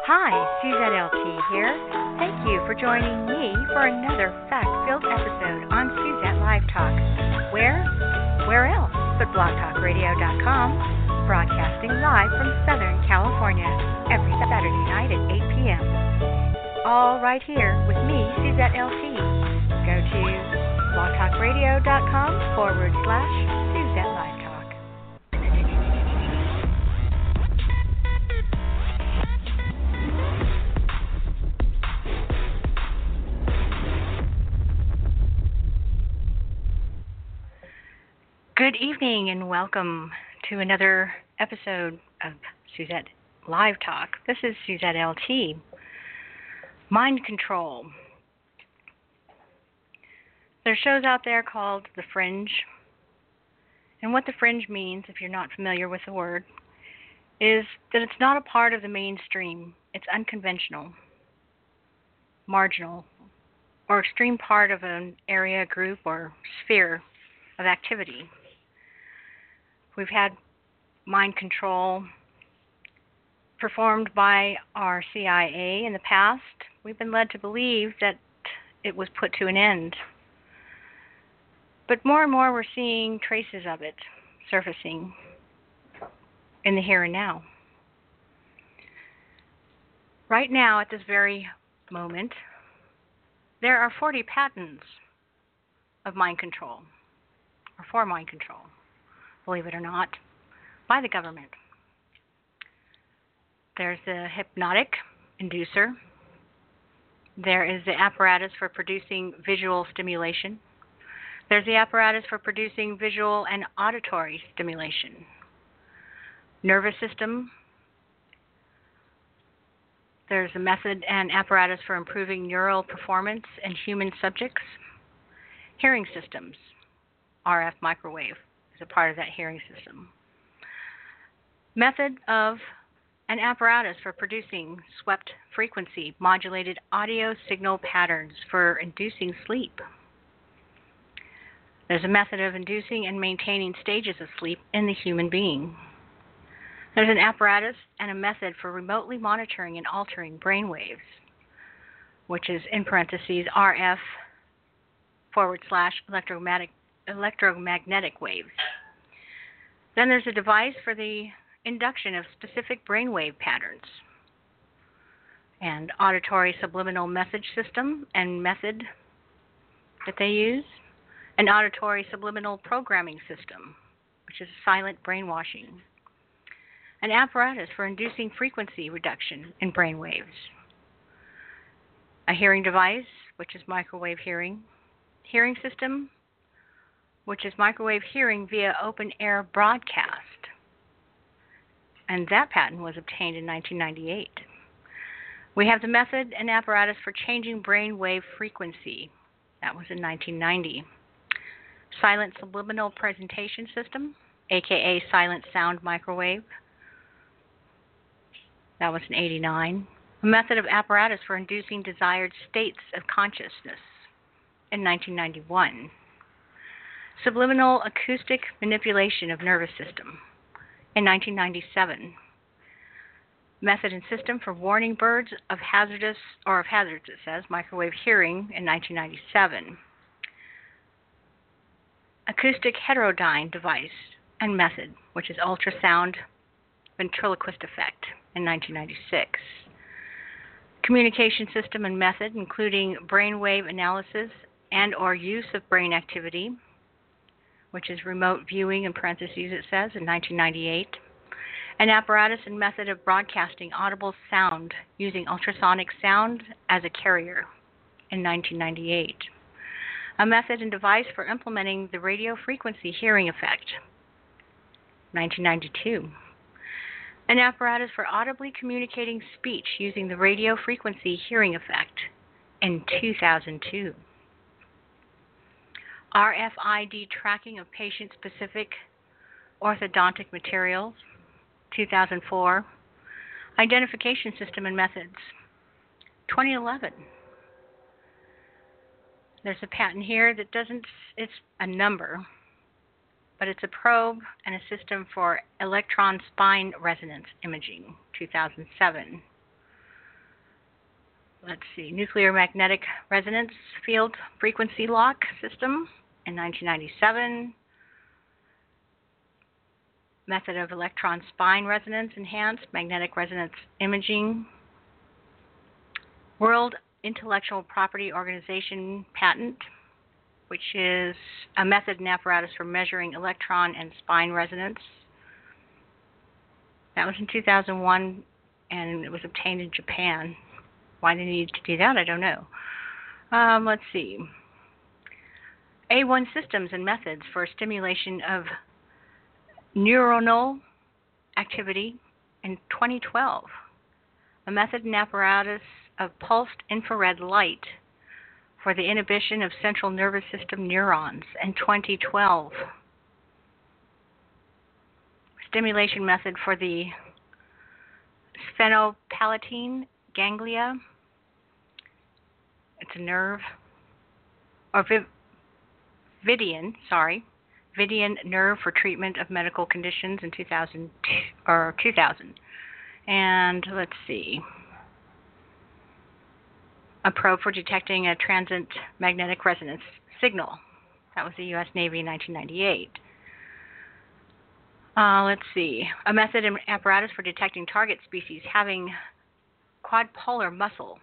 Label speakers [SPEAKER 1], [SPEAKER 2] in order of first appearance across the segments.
[SPEAKER 1] Hi, Suzette LT here. Thank you for joining me for another fact-filled episode on Suzette Live Talk. Where else but blogtalkradio.com, broadcasting live from Southern California every Saturday night at 8 p.m. All right here with me, Suzette LT. Go to blogtalkradio.com/Suzette Live Talk. Good evening and welcome to another episode of Suzette Live Talk. This is Suzette LT. Mind control. There are shows out there called The Fringe. And what The Fringe means, if you're not familiar with the word, is that it's not a part of the mainstream. It's unconventional, marginal, or extreme part of an area, group, or sphere of activity. We've had mind control performed by our CIA in the past. We've been led to believe that it was put to an end. But more and more we're seeing traces of it surfacing in the here and now. Right now, at this very moment, there are 40 patents of mind control, or for mind control, believe it or not, by the government. There's the hypnotic inducer. There is the apparatus for producing visual stimulation. There's the apparatus for producing visual and auditory stimulation. Nervous system. There's a method and apparatus for improving neural performance in human subjects. Hearing systems. RF microwave is a part of that hearing system. Method of an apparatus for producing swept frequency modulated audio signal patterns for inducing sleep. There's a method of inducing and maintaining stages of sleep in the human being. There's an apparatus and a method for remotely monitoring and altering brain waves, which is in parentheses RF/electromagnetic waves. Then there's a device for the induction of specific brainwave patterns, and auditory subliminal message system and method that they use, an auditory subliminal programming system, which is silent brainwashing, an apparatus for inducing frequency reduction in brain waves, a hearing device, which is microwave hearing system, which is microwave hearing via open air broadcast. And that patent was obtained in 1998. We have the method and apparatus for changing brain wave frequency. That was in 1990. Silent subliminal presentation system, aka silent sound microwave. That was in 89. A method of apparatus for inducing desired states of consciousness in 1991. Subliminal acoustic manipulation of nervous system in 1997. Method and system for warning birds of hazards, it says, microwave hearing in 1997. Acoustic heterodyne device and method, which is ultrasound ventriloquist effect in 1996. Communication system and method, including brainwave analysis and or use of brain activity, which is remote viewing in parentheses, it says, in 1998. An apparatus and method of broadcasting audible sound using ultrasonic sound as a carrier in 1998. A method and device for implementing the radio frequency hearing effect, 1992. An apparatus for audibly communicating speech using the radio frequency hearing effect in 2002. RFID tracking of patient-specific orthodontic materials, 2004. Identification system and methods, 2011. There's a patent here that it's a number, but it's a probe and a system for electron spine resonance imaging, 2007. let's see, nuclear magnetic resonance field frequency lock system in 1997. Method of electron spine resonance enhanced magnetic resonance imaging. World Intellectual Property Organization patent, which is a method and apparatus for measuring electron and spine resonance. That was in 2001, and it was obtained in Japan. Why they needed to do that, I don't know. Let's see. A1 systems and methods for stimulation of neuronal activity in 2012. A method and apparatus of pulsed infrared light for the inhibition of central nervous system neurons in 2012. Stimulation method for the sphenopalatine ganglia. It's a nerve, or Vidian nerve for treatment of medical conditions in 2000. And let's see. A probe for detecting a transient magnetic resonance signal. That was the U.S. Navy in 1998. Let's see. A method and apparatus for detecting target species having quadpolar muscle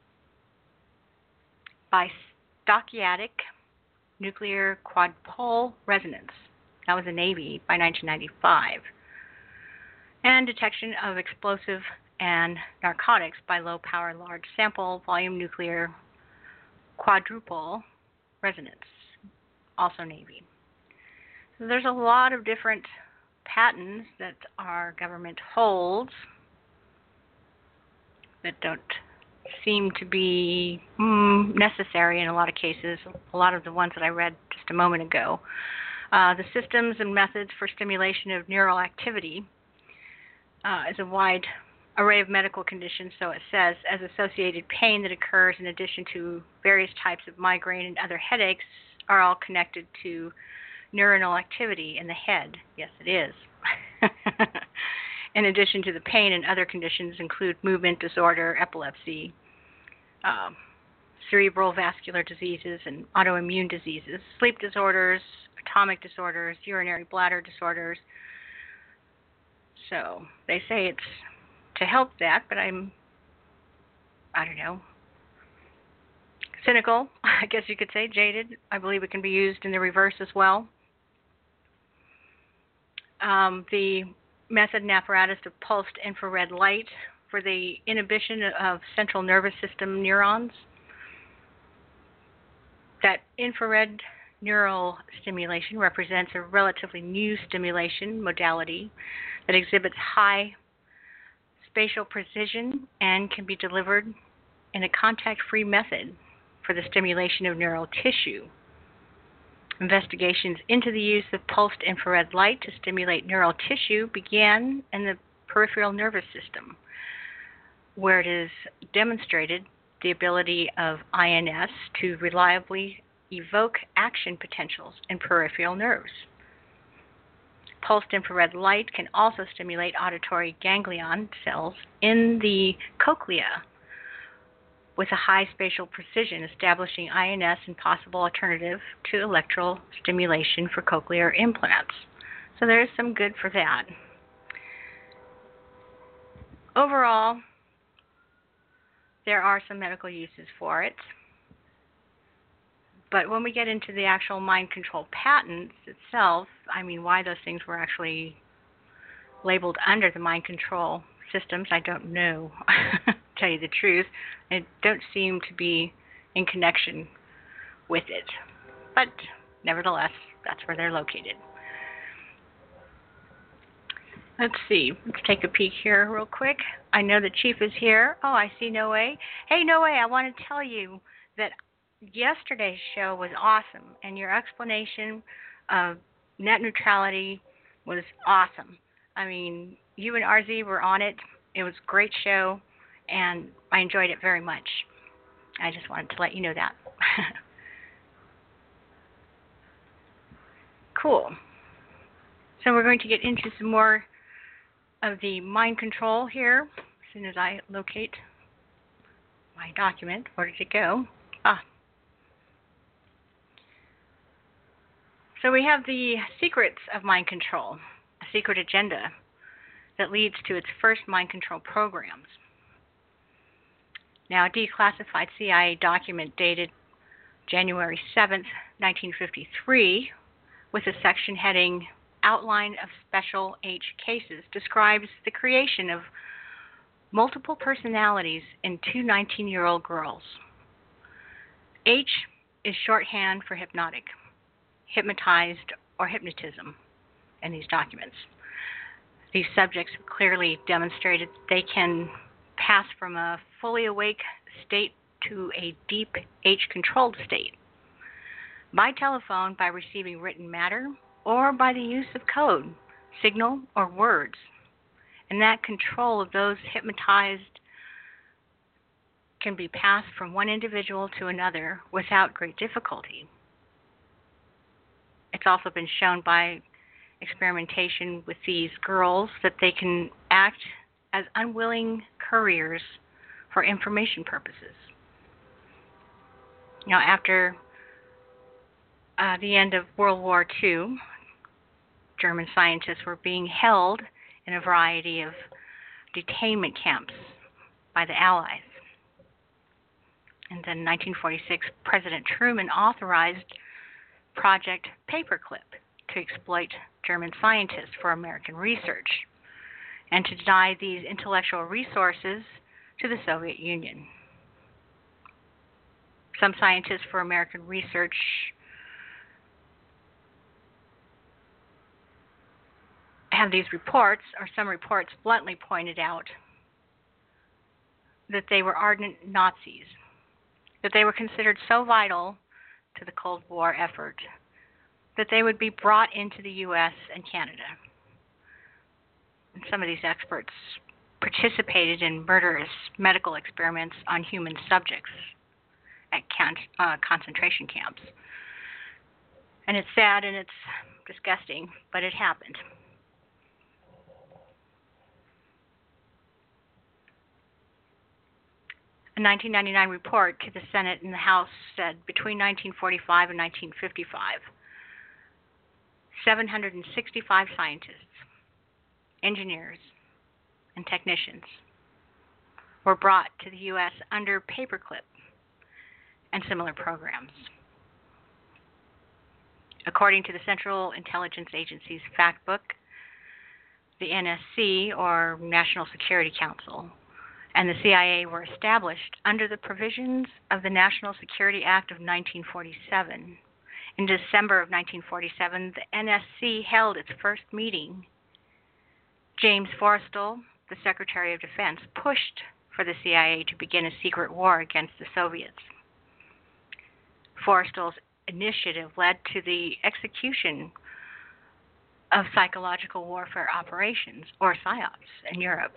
[SPEAKER 1] by stochastic nuclear quadpole resonance. That was the Navy by 1995. And detection of explosive and narcotics by low power large sample volume nuclear quadruple resonance, also Navy. So there's a lot of different patents that our government holds that don't seem to be necessary in a lot of cases. A lot of the ones that I read just a moment ago. The systems and methods for stimulation of neural activity is a wide array of medical conditions, so it says, as associated pain that occurs in addition to various types of migraine and other headaches are all connected to neuronal activity in the head. Yes, it is. In addition to the pain, and other conditions include movement disorder, epilepsy, cerebral vascular diseases, and autoimmune diseases, sleep disorders, atomic disorders, urinary bladder disorders. So they say it's to help that, but I don't know, cynical, I guess you could say, jaded. I believe it can be used in the reverse as well. The method and apparatus of pulsed infrared light for the inhibition of central nervous system neurons. That infrared neural stimulation represents a relatively new stimulation modality that exhibits high spatial precision and can be delivered in a contact-free method for the stimulation of neural tissue. Investigations into the use of pulsed infrared light to stimulate neural tissue began in the peripheral nervous system, where it is demonstrated the ability of INS to reliably evoke action potentials in peripheral nerves. Pulsed infrared light can also stimulate auditory ganglion cells in the cochlea with a high spatial precision, establishing INS and possible alternative to electrical stimulation for cochlear implants. So there's some good for that. Overall, there are some medical uses for it. But when we get into the actual mind control patents itself, I mean, why those things were actually labeled under the mind control systems, I don't know, to tell you the truth. They don't seem to be in connection with it. But nevertheless, that's where they're located. Let's see. Let's take a peek here real quick. I know the Chief is here. Oh, I see Noe. Hey, Noe, I want to tell you that yesterday's show was awesome, and your explanation of net neutrality was awesome. I mean, you and RZ were on it. It was a great show, and I enjoyed it very much. I just wanted to let you know that. Cool. So we're going to get into some more of the mind control here as soon as I locate my document. Where did it go? Ah. So we have the secrets of mind control, a secret agenda that leads to its first mind control programs. Now, a declassified CIA document dated January 7th, 1953, with a section heading Outline of Special H Cases, describes the creation of multiple personalities in two 19-year-old girls. H is shorthand for hypnotic, hypnotized, or hypnotism in these documents. These subjects clearly demonstrated they can pass from a fully awake state to a deep H-controlled state by telephone, by receiving written matter, or by the use of code, signal, or words. And that control of those hypnotized can be passed from one individual to another without great difficulty. It's also been shown by experimentation with these girls that they can act as unwilling couriers for information purposes. Now, after the end of World War II, German scientists were being held in a variety of detainment camps by the Allies. And then in 1946, President Truman authorized Project Paperclip to exploit German scientists for American research and to deny these intellectual resources to the Soviet Union. Some scientists for American research have these reports, or some reports bluntly pointed out that they were ardent Nazis, that they were considered so vital to the Cold War effort that they would be brought into the U.S. and Canada. And some of these experts participated in murderous medical experiments on human subjects at concentration camps. And it's sad and it's disgusting, but it happened. A 1999 report to the Senate and the House said between 1945 and 1955, 765 scientists, engineers, and technicians were brought to the U.S. under Paperclip and similar programs. According to the Central Intelligence Agency's fact book, the NSC, or National Security Council, and the CIA were established under the provisions of the National Security Act of 1947. In December of 1947, the NSC held its first meeting. James Forrestal, the Secretary of Defense, pushed for the CIA to begin a secret war against the Soviets. Forrestal's initiative led to the execution of psychological warfare operations, or PSYOPs, in Europe.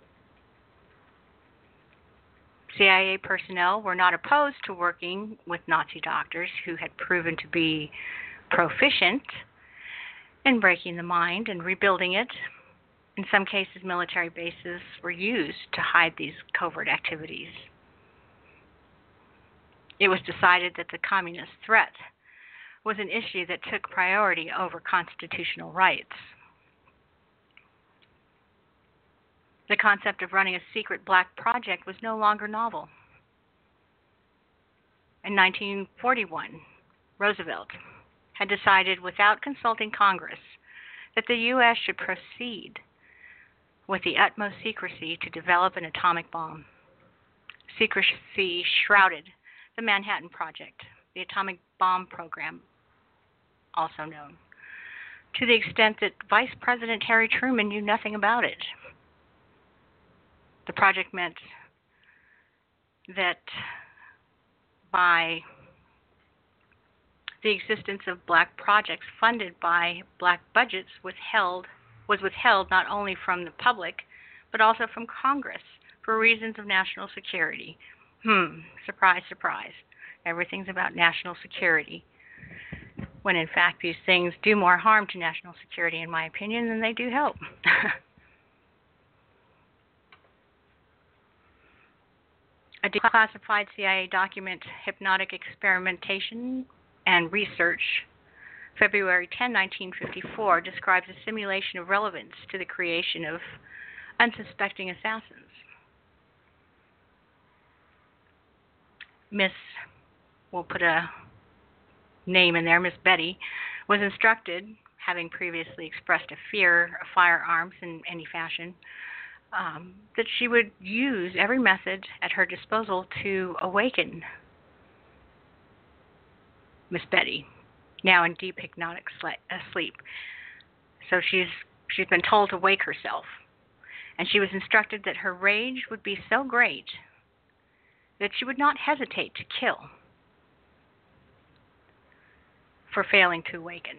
[SPEAKER 1] CIA personnel were not opposed to working with Nazi doctors who had proven to be proficient in breaking the mind and rebuilding it. In some cases, military bases were used to hide these covert activities. It was decided that the communist threat was an issue that took priority over constitutional rights. The concept of running a secret black project was no longer novel. In 1941, Roosevelt had decided without consulting Congress that the U.S. should proceed with the utmost secrecy to develop an atomic bomb. Secrecy shrouded the Manhattan Project, the atomic bomb program, also known, to the extent that Vice President Harry Truman knew nothing about it. The project meant that by the existence of black projects funded by black budgets was withheld not only from the public, but also from Congress for reasons of national security. Surprise, surprise. Everything's about national security, when in fact these things do more harm to national security, in my opinion, than they do help. A declassified CIA document, Hypnotic Experimentation and Research, February 10, 1954, describes a simulation of relevance to the creation of unsuspecting assassins. We'll put a name in there, Miss Betty, was instructed, having previously expressed a fear of firearms in any fashion, that she would use every method at her disposal to awaken Miss Betty, now in deep hypnotic sleep. So she's been told to wake herself, and she was instructed that her rage would be so great that she would not hesitate to kill for failing to awaken.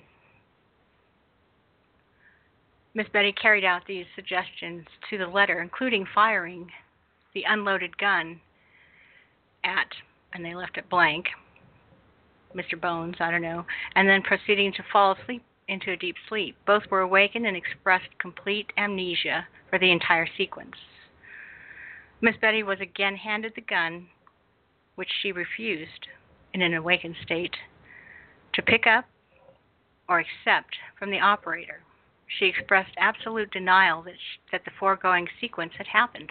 [SPEAKER 1] Miss Betty carried out these suggestions to the letter, including firing the unloaded gun at, and they left it blank, Mr. Bones, I don't know, and then proceeding to fall asleep into a deep sleep. Both were awakened and expressed complete amnesia for the entire sequence. Miss Betty was again handed the gun, which she refused, in an awakened state, to pick up or accept from the operator. She expressed absolute denial that the foregoing sequence had happened.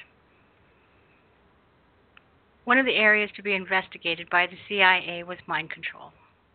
[SPEAKER 1] One of the areas to be investigated by the CIA was mind control.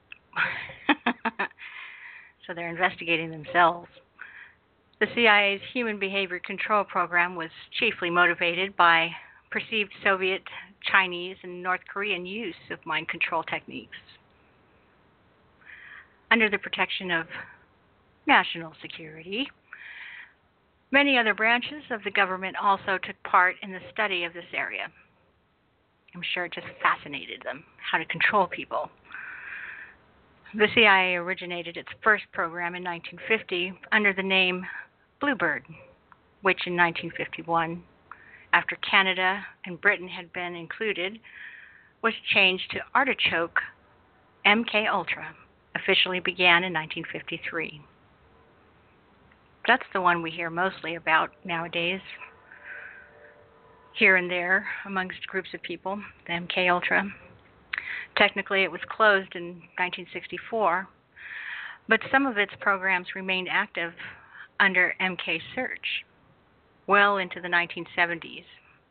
[SPEAKER 1] So they're investigating themselves. The CIA's Human Behavior Control Program was chiefly motivated by perceived Soviet, Chinese, and North Korean use of mind control techniques. Under the protection of national security, many other branches of the government also took part in the study of this area. I'm sure it just fascinated them, how to control people. The CIA originated its first program in 1950 under the name Bluebird, which in 1951, after Canada and Britain had been included, was changed to Artichoke MK-Ultra, officially began in 1953. That's the one we hear mostly about nowadays, here and there amongst groups of people, the MK-Ultra. Technically, it was closed in 1964, but some of its programs remained active under MK-Search well into the 1970s.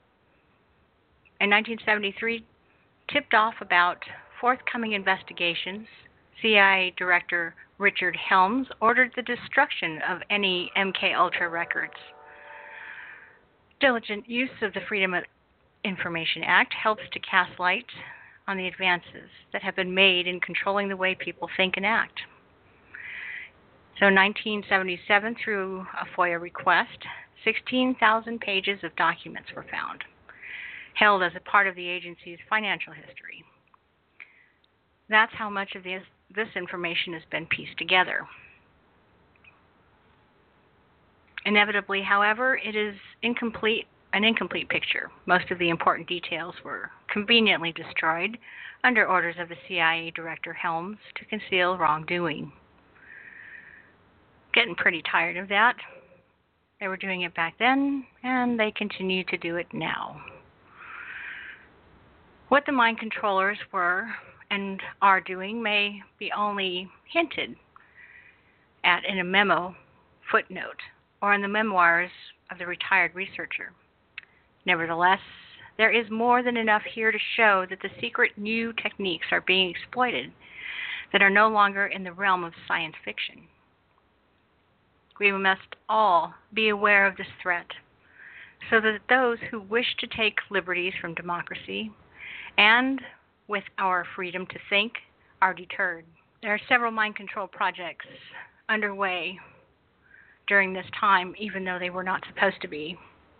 [SPEAKER 1] In 1973, tipped off about forthcoming investigations, CIA Director Richard Helms ordered the destruction of any MK-Ultra records. Diligent use of the Freedom of Information Act helps to cast light on the advances that have been made in controlling the way people think and act. So in 1977, through a FOIA request, 16,000 pages of documents were found, held as a part of the agency's financial history. That's how much of this information has been pieced together. Inevitably, however, it is an incomplete picture. Most of the important details were conveniently destroyed under orders of the CIA Director Helms to conceal wrongdoing. Getting pretty tired of that. They were doing it back then, and they continue to do it now. What the mind controllers were and are doing may be only hinted at in a memo footnote or in the memoirs of the retired researcher. Nevertheless, there is more than enough here to show that the secret new techniques are being exploited that are no longer in the realm of science fiction. We must all be aware of this threat so that those who wish to take liberties from democracy and with our freedom to think are deterred. There are several mind control projects underway during this time, even though they were not supposed to be.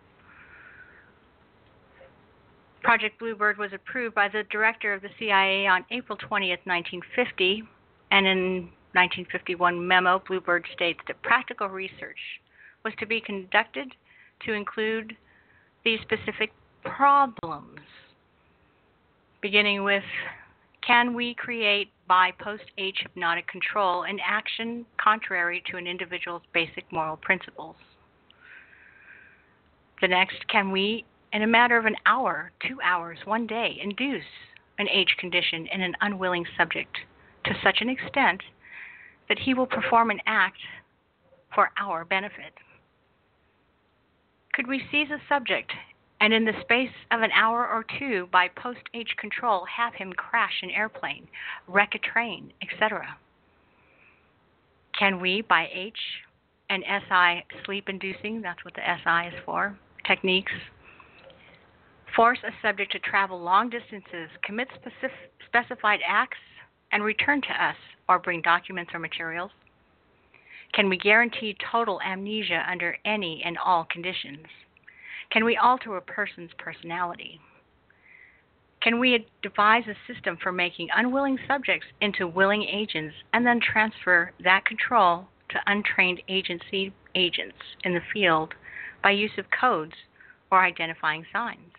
[SPEAKER 1] Project Bluebird was approved by the director of the CIA on April 20th, 1950, and in 1951 memo, Bluebird states that practical research was to be conducted to include these specific problems, beginning with, can we create by post-H hypnotic control an action contrary to an individual's basic moral principles? The next, can we in a matter of an hour, 2 hours, 1 day, induce an age condition in an unwilling subject to such an extent that he will perform an act for our benefit? Could we seize a subject and in the space of an hour or two, by post-age control, have him crash an airplane, wreck a train, etc.? Can we, by H and SI sleep-inducing, that's what the SI is for, techniques, force a subject to travel long distances, commit specified acts, and return to us, or bring documents or materials? Can we guarantee total amnesia under any and all conditions? Can we alter a person's personality? Can we devise a system for making unwilling subjects into willing agents and then transfer that control to untrained agents in the field by use of codes or identifying signs?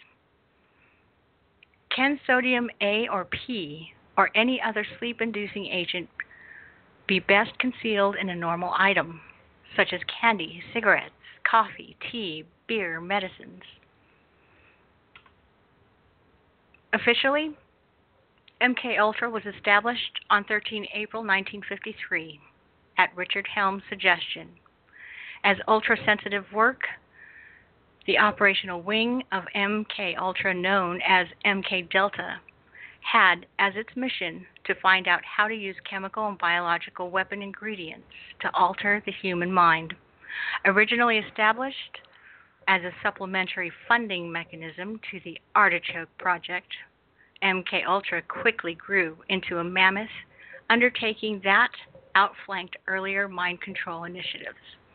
[SPEAKER 1] Can sodium A or P or any other sleep-inducing agent be best concealed in a normal item, such as candy, cigarettes, coffee, tea, beer, medicines? Officially, MK Ultra was established on 13 April 1953 at Richard Helms' suggestion as ultra-sensitive work. The operational wing of MK Ultra, known as MK Delta, had as its mission to find out how to use chemical and biological weapon ingredients to alter the human mind. Originally established as a supplementary funding mechanism to the Artichoke Project, MK Ultra quickly grew into a mammoth undertaking that outflanked earlier mind control initiatives.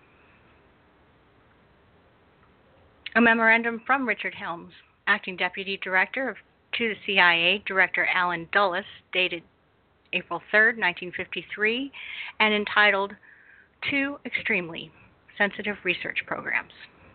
[SPEAKER 1] A memorandum from Richard Helms, acting deputy director to the CIA, Director Alan Dulles, dated April 3, 1953, and entitled Two Extremely Sensitive Research Programs.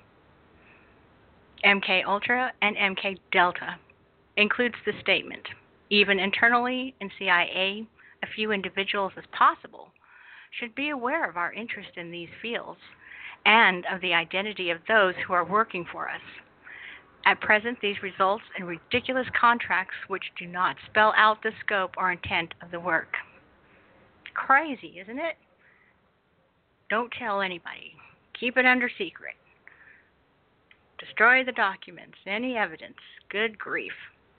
[SPEAKER 1] MK Ultra and MK Delta includes the statement, even internally in CIA, a few individuals as possible should be aware of our interest in these fields and of the identity of those who are working for us. At present, these results in ridiculous contracts which do not spell out the scope or intent of the work. Crazy, isn't it? Don't tell anybody. Keep it under secret. Destroy the documents, any evidence. Good grief.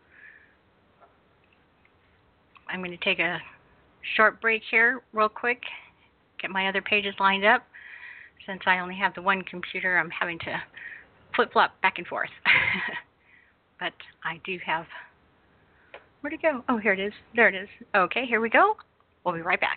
[SPEAKER 1] I'm going to take a short break here real quick, get my other pages lined up. Since I only have the one computer, I'm having to flip-flop back and forth. But I do have... Where'd it go? Oh, here it is. There it is. Okay, here we go. We'll be right back.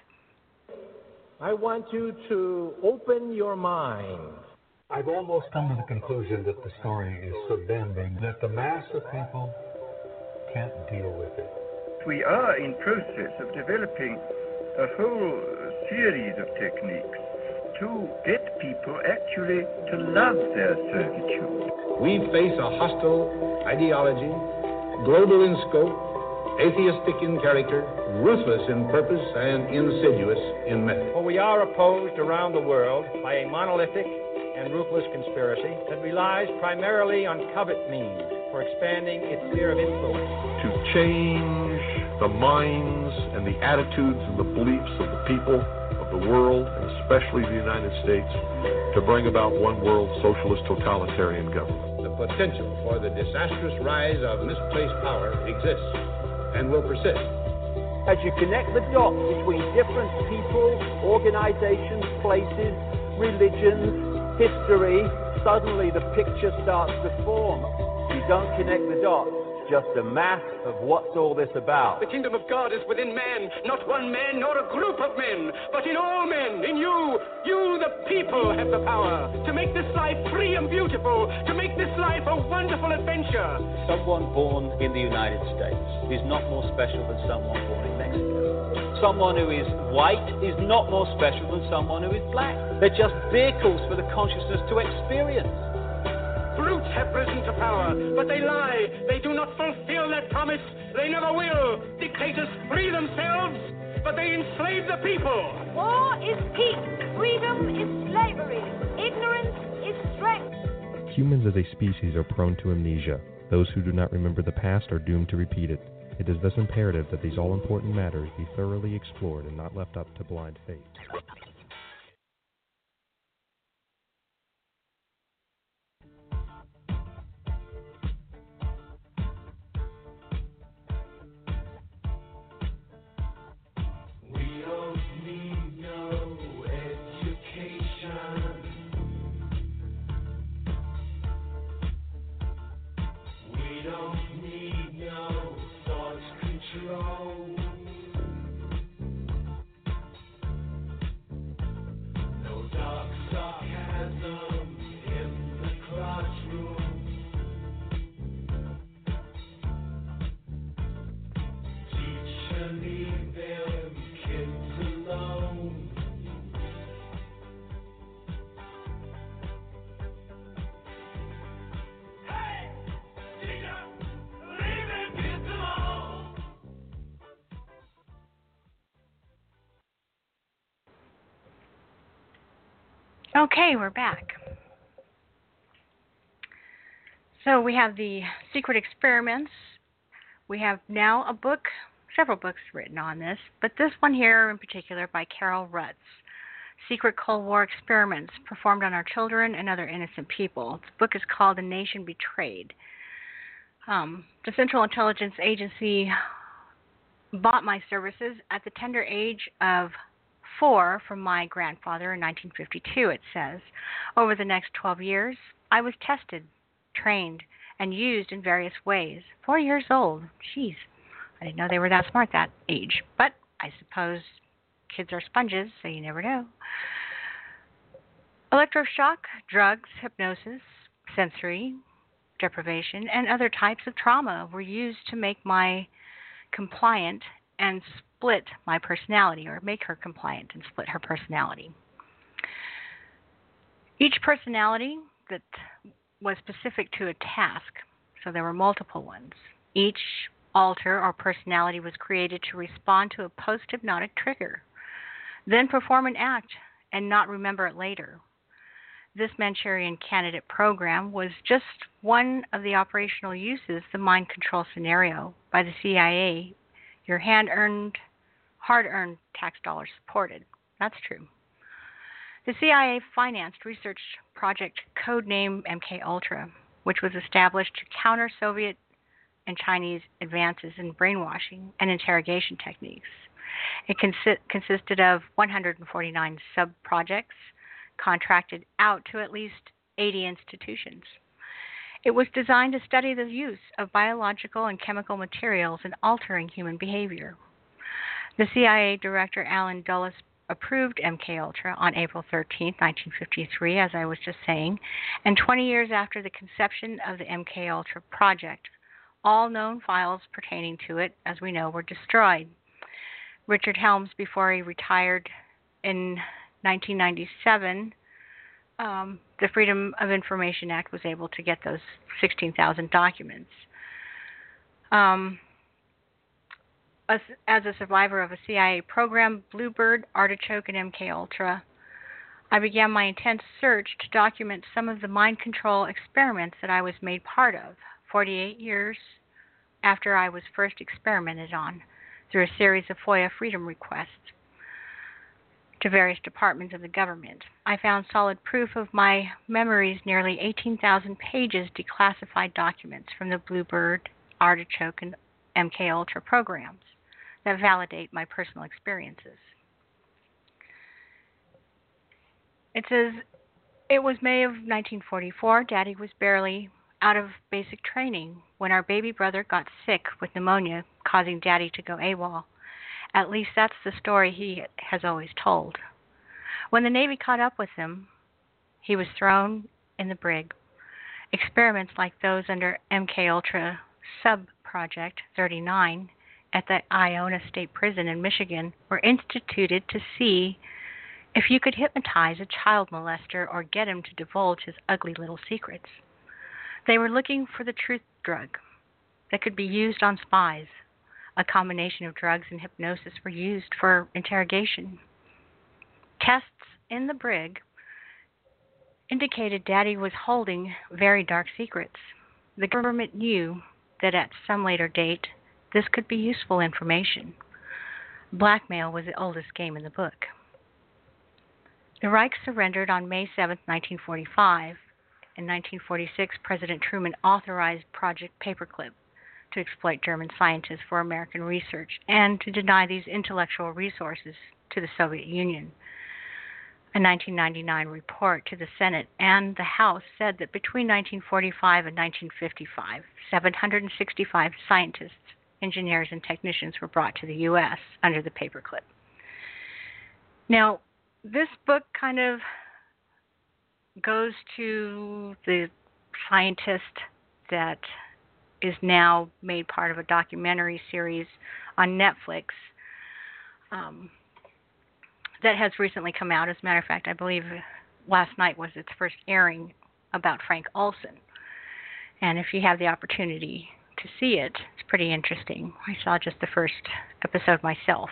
[SPEAKER 2] I want you to open your mind.
[SPEAKER 3] I've almost come to the conclusion that the story is so damning that the mass of people can't deal with it.
[SPEAKER 4] We are in process of developing a whole series of techniques to get people actually to love their servitude.
[SPEAKER 5] We face a hostile ideology, global in scope, atheistic in character, ruthless in purpose, and insidious in method.
[SPEAKER 2] For we are opposed around the world by a monolithic and ruthless conspiracy that relies primarily on covert means for expanding its sphere of influence.
[SPEAKER 6] To change the minds and the attitudes and the beliefs of the people of the world, and especially the United States, to bring about one world socialist totalitarian government.
[SPEAKER 5] The potential for the disastrous rise of misplaced power exists and will persist.
[SPEAKER 7] As you connect the dots between different people, organizations, places, religions, history, suddenly the picture starts to form. You don't connect the dots. Just a mass of what's all this about.
[SPEAKER 8] The kingdom of God is within man, not one man nor a group of men, but in all men, in you. You, the people, have the power to make this life free and beautiful, to make this life a wonderful adventure.
[SPEAKER 9] Someone born in the United States is not more special than someone born in Mexico. Someone who is white is not more special than someone who is black. They're just vehicles for the consciousness to experience.
[SPEAKER 8] Brutes have risen to power, but they lie. They do not fulfill that promise. They never will. Dictators free themselves, but they enslave the people.
[SPEAKER 10] War is peace. Freedom is slavery. Ignorance is strength. Humans as a species are prone to amnesia. Those who do not remember the past are doomed to repeat it. It is thus imperative that these all-important matters be thoroughly explored and not left up to blind fate.
[SPEAKER 1] Okay, we're back. So we have the secret experiments. We have now a book, several books written on this, but this one here in particular by Carol Rutz, Secret Cold War Experiments Performed on Our Children and Other Innocent People. The book is called The Nation Betrayed. The Central Intelligence Agency bought my services at the tender age of 4 from my grandfather in 1952, it says. Over the next 12 years, I was tested, trained, and used in various ways. 4 years old. Jeez. I didn't know they were that smart that age. But I suppose kids are sponges, so you never know. Electroshock, drugs, hypnosis, sensory deprivation, and other types of trauma were used to make my compliant and split my personality, or make her compliant and split her personality. Each personality that was specific to a task, so there were multiple ones. Each alter or personality was created to respond to a post-hypnotic trigger, then perform an act and not remember it later. This Manchurian Candidate program was just one of the operational uses the mind control scenario by the CIA, your hard-earned tax dollars supported. That's true. The CIA financed research project codenamed MKUltra, which was established to counter Soviet and Chinese advances in brainwashing and interrogation techniques. It consisted of 149 sub-projects contracted out to at least 80 institutions. It was designed to study the use of biological and chemical materials in altering human behavior. The CIA Director Alan Dulles approved MKUltra on April 13, 1953, as I was just saying, and 20 years after the conception of the MKUltra project, all known files pertaining to it, as we know, were destroyed. Richard Helms, before he retired in 1997, the Freedom of Information Act was able to get those 16,000 documents. As a survivor of a CIA program, Bluebird, Artichoke, and MKUltra, I began my intense search to document some of the mind control experiments that I was made part of 48 years after I was first experimented on through a series of FOIA freedom requests to various departments of the government. I found solid proof of my memory's nearly 18,000 pages declassified documents from the Bluebird, Artichoke, and MKUltra programs that validate my personal experiences. It says, it was May of 1944. Daddy was barely out of basic training when our baby brother got sick with pneumonia, causing Daddy to go AWOL. At least that's the story he has always told. When the Navy caught up with him, he was thrown in the brig. Experiments like those under MKUltra Sub-Project 39 at the Iona State Prison in Michigan were instituted to see if you could hypnotize a child molester or get him to divulge his ugly little secrets. They were looking for the truth drug that could be used on spies. A combination of drugs and hypnosis were used for interrogation. Tests in the brig indicated Daddy was holding very dark secrets. The government knew that at some later date this could be useful information. Blackmail was the oldest game in the book. The Reich surrendered on May 7, 1945. In 1946, President Truman authorized Project Paperclip to exploit German scientists for American research and to deny these intellectual resources to the Soviet Union. A 1999 report to the Senate and the House said that between 1945 and 1955, 765 scientists, engineers, and technicians were brought to the U.S. under the Paperclip. Now, this book kind of goes to the scientist that is now made part of a documentary series on Netflix that has recently come out. As a matter of fact, I believe last night was its first airing, about Frank Olson. And if you have the opportunity to see it, it's pretty interesting. I saw just the first episode myself.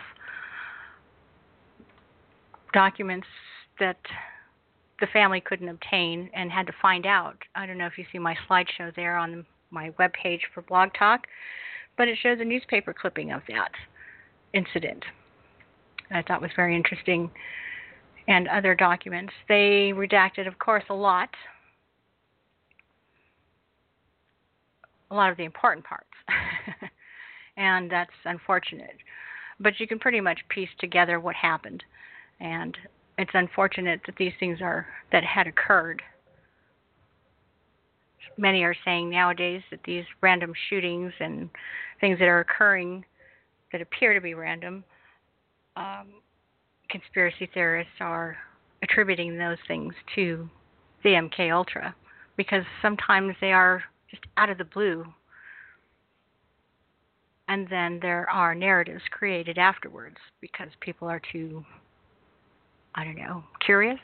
[SPEAKER 1] Documents that the family couldn't obtain and had to find out. I don't know if you see my slideshow there on my webpage for Blog Talk, but it shows a newspaper clipping of that incident. I thought was very interesting. And other documents. They redacted, of course, a lot of the important parts. And that's unfortunate. But you can pretty much piece together what happened. And it's unfortunate that these things that had occurred. Many are saying nowadays that these random shootings and things that are occurring that appear to be random, conspiracy theorists are attributing those things to the MK Ultra, because sometimes they are just out of the blue, and then there are narratives created afterwards because people are too, curious.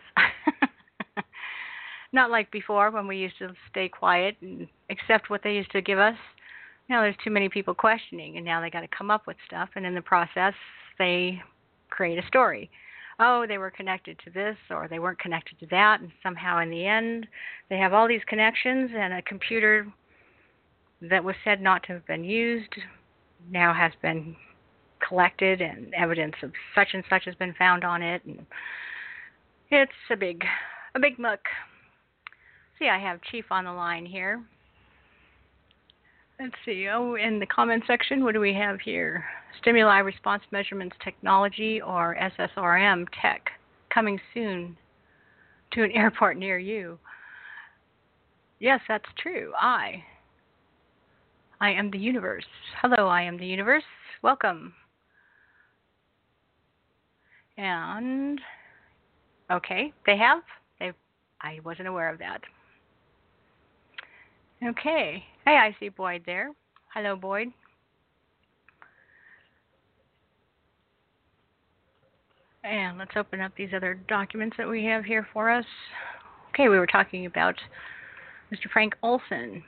[SPEAKER 1] Not like before when we used to stay quiet and accept what they used to give us. Now there's too many people questioning, and now they got to come up with stuff, and in the process they create a story. Oh, they were connected to this, or they weren't connected to that, and somehow in the end they have all these connections, and a computer that was said not to have been used now has been collected, and evidence of such and such has been found on it, and it's a big muck. See, I have Chief on the line here. Let's see. Oh, in the comment section, what do we have here? Stimuli Response Measurements Technology, or SSRM Tech, coming soon to an airport near you. Yes, that's true. I am the universe. Hello, I am the universe. Welcome. And, okay, I wasn't aware of that. Okay. Hey, I see Boyd there. Hello, Boyd. And let's open up these other documents that we have here for us. Okay, we were talking about Mr. Frank Olson.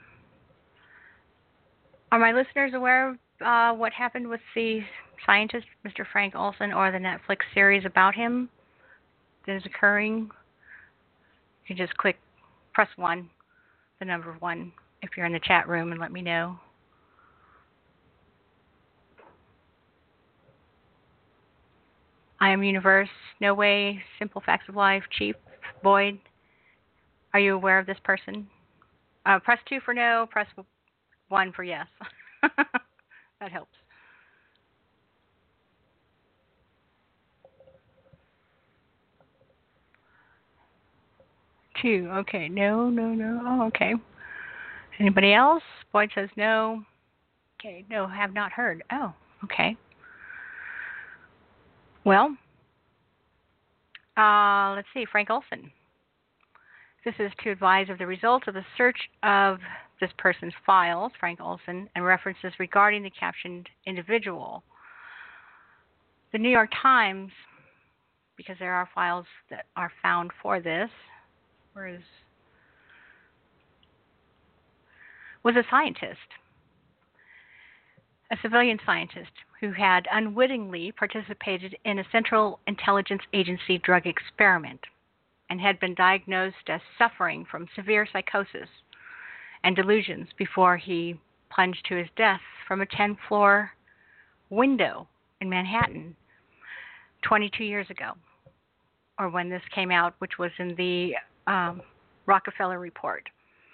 [SPEAKER 1] Are my listeners aware of what happened with the scientist, Mr. Frank Olson, or the Netflix series about him that is occurring? You can just press 1, the number 1, if you're in the chat room, and let me know. I am Universe, No Way, Simple Facts of Life, Chief, Boyd. Are you aware of this person? Press 2 for no, press 1 for yes. That helps. Two. Okay. No. Oh, okay. Anybody else? Boyd says no. Okay. No, have not heard. Oh, okay. Well, let's see. Frank Olson. This is to advise of the results of the search of this person's files, Frank Olson, and references regarding the captioned individual. The New York Times, because there are files that are found for this, was a scientist, a civilian scientist who had unwittingly participated in a Central Intelligence Agency drug experiment. and had been diagnosed as suffering from severe psychosis and delusions before he plunged to his death from a 10th-floor window in Manhattan 22 years ago, or when this came out, which was in the Rockefeller report.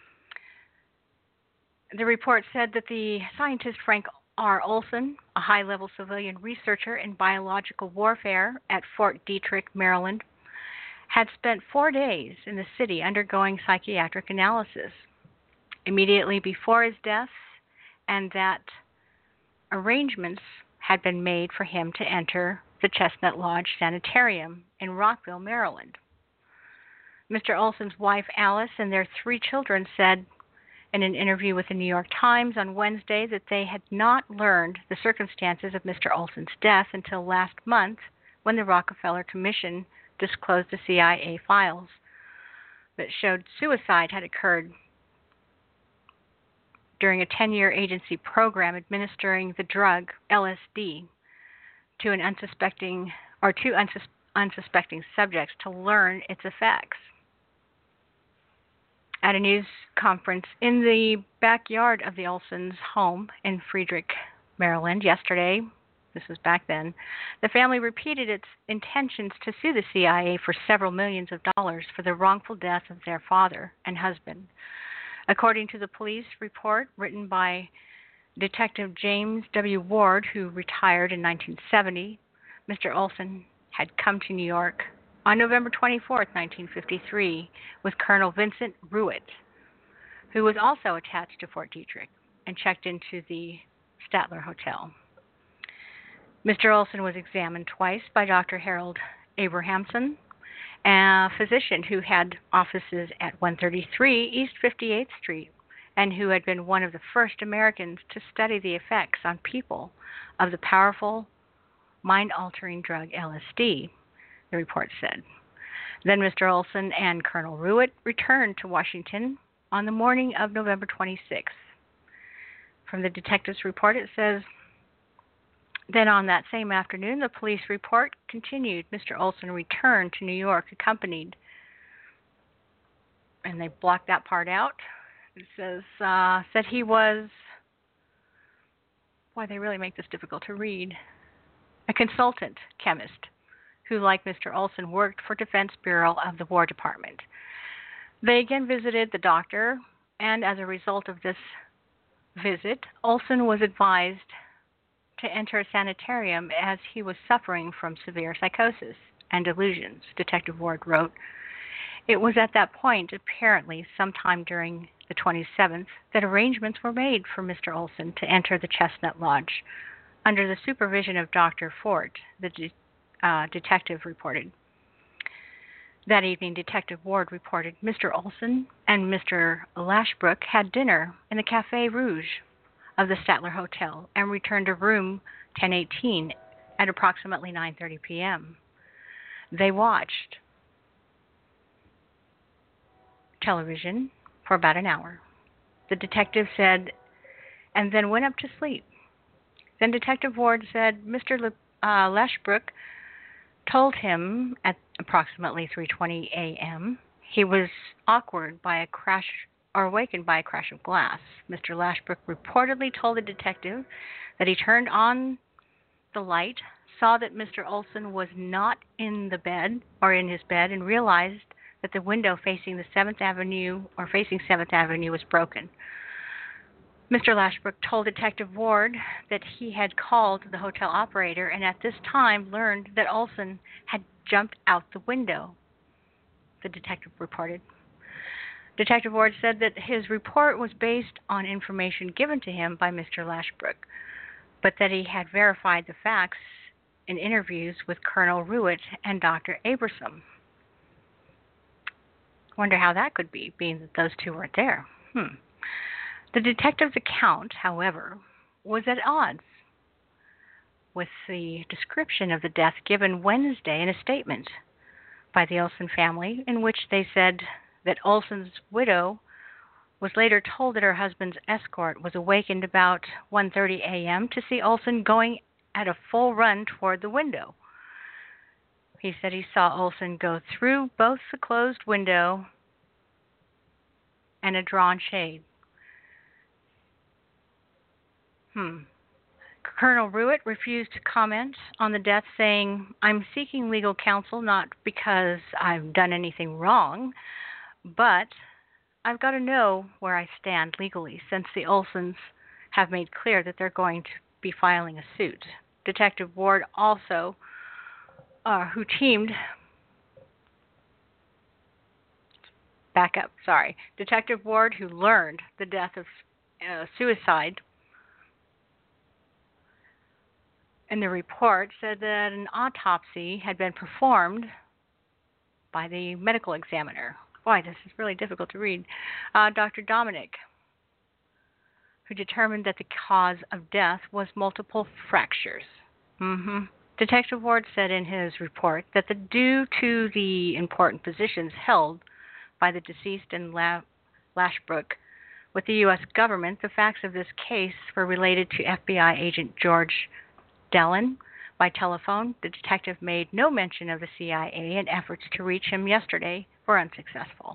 [SPEAKER 1] The report said that the scientist Frank R. Olson, a high-level civilian researcher in biological warfare at Fort Detrick, Maryland, had spent 4 days in the city undergoing psychiatric analysis immediately before his death, and that arrangements had been made for him to enter the Chestnut Lodge Sanitarium in Rockville, Maryland. Mr. Olson's wife, Alice, and their 3 children said in an interview with the New York Times on Wednesday that they had not learned the circumstances of Mr. Olson's death until last month when the Rockefeller Commission disclosed the CIA files that showed suicide had occurred during a 10-year agency program administering the drug LSD to unsuspecting subjects to learn its effects. At a news conference in the backyard of the Olsons' home in Frederick, Maryland, yesterday, this was back then, the family repeated its intentions to sue the CIA for several millions of dollars for the wrongful death of their father and husband. According to the police report written by Detective James W. Ward, who retired in 1970, Mr. Olson had come to New York on November 24, 1953, with Colonel Vincent Ruett, who was also attached to Fort Detrick, and checked into the Statler Hotel. Mr. Olson was examined twice by Dr. Harold Abrahamson, a physician who had offices at 133 East 58th Street, and who had been one of the first Americans to study the effects on people of the powerful, mind-altering drug LSD, the report said. Then Mr. Olson and Colonel Ruett returned to Washington on the morning of November 26th. From the detective's report, it says, then on that same afternoon, the police report continued. Mr. Olson returned to New York accompanied, and they blocked that part out. It says, said he was, boy, they really make this difficult to read, a consultant chemist who, like Mr. Olson, worked for Defense Bureau of the War Department. They again visited the doctor, and as a result of this visit, Olson was advised to enter a sanitarium as he was suffering from severe psychosis and delusions, Detective Ward wrote. It was at that point, apparently sometime during the 27th, that arrangements were made for Mr. Olson to enter the Chestnut Lodge under the supervision of Dr. Fort, the detective reported. That evening, Detective Ward reported Mr. Olson and Mr. Lashbrook had dinner in the Café Rouge of the Statler Hotel and returned to room 1018 at approximately 9:30 p.m. They watched television for about an hour. The detective said, and then went up to sleep. Then Detective Ward said Mr. Lashbrook told him at approximately 3:20 a.m. he was awakened by a crash of glass. Mr. Lashbrook reportedly told the detective that he turned on the light, saw that Mr. Olson was not in the bed or in his bed, and realized that the window facing 7th Avenue was broken. Mr. Lashbrook told Detective Ward that he had called the hotel operator and at this time learned that Olson had jumped out the window, the detective reported. Detective Ward said that his report was based on information given to him by Mr. Lashbrook, but that he had verified the facts in interviews with Colonel Ruett and Dr. Abraham. Wonder how that could be, being that those two weren't there. The detective's account, however, was at odds with the description of the death given Wednesday in a statement by the Olson family, in which they said that Olson's widow was later told that her husband's escort was awakened about 1:30 a.m. to see Olson going at a full run toward the window. He said he saw Olson go through both the closed window and a drawn shade. Colonel Ruitt refused to comment on the death, saying, "I'm seeking legal counsel not because I've done anything wrong, but I've got to know where I stand legally since the Olsons have made clear that they're going to be filing a suit." Detective Ward also, Detective Ward, who learned the death of suicide in the report, said that an autopsy had been performed by the medical examiner. Boy, this is really difficult to read. Dr. Dominic, who determined that the cause of death was multiple fractures. Detective Ward said in his report that due to the important positions held by the deceased in Lashbrook with the U.S. government, the facts of this case were related to FBI agent George Dellon by telephone. The detective made no mention of the CIA, and efforts to reach him yesterday were unsuccessful.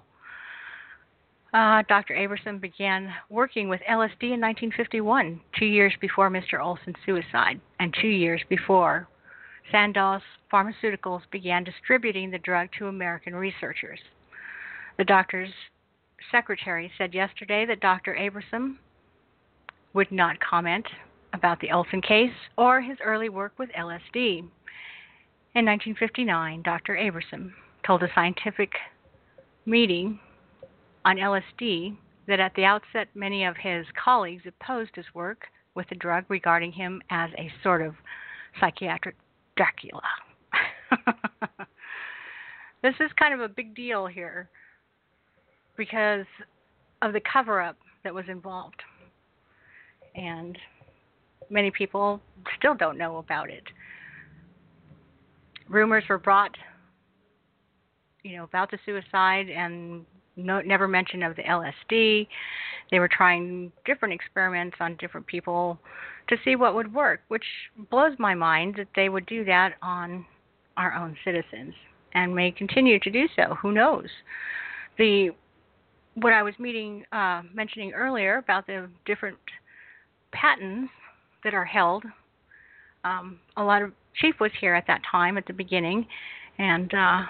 [SPEAKER 1] Dr. Aberson began working with LSD in 1951, 2 years before Mr. Olson's suicide, and 2 years before Sandoz Pharmaceuticals began distributing the drug to American researchers. The doctor's secretary said yesterday that Dr. Aberson would not comment about the Olson case or his early work with LSD. In 1959, Dr. Aberson told a scientific meeting on LSD that at the outset many of his colleagues opposed his work with the drug, regarding him as a sort of psychiatric Dracula. This is kind of a big deal here because of the cover-up that was involved. And many people still don't know about it. Rumors were brought, about the suicide and never mention of the LSD. They were trying different experiments on different people to see what would work, which blows my mind that they would do that on our own citizens and may continue to do so. Who knows? What I was mentioning earlier about the different patents that are held, a lot of Chief was here at that time at the beginning, and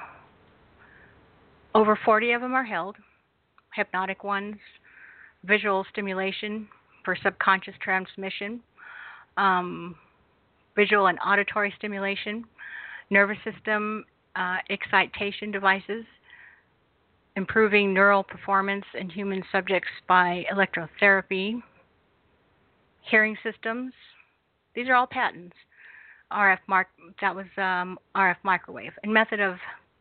[SPEAKER 1] over 40 of them are held. Hypnotic ones, visual stimulation for subconscious transmission, visual and auditory stimulation, nervous system excitation devices, improving neural performance in human subjects by electrotherapy, hearing systems. These are all patents. RF microwave, and method of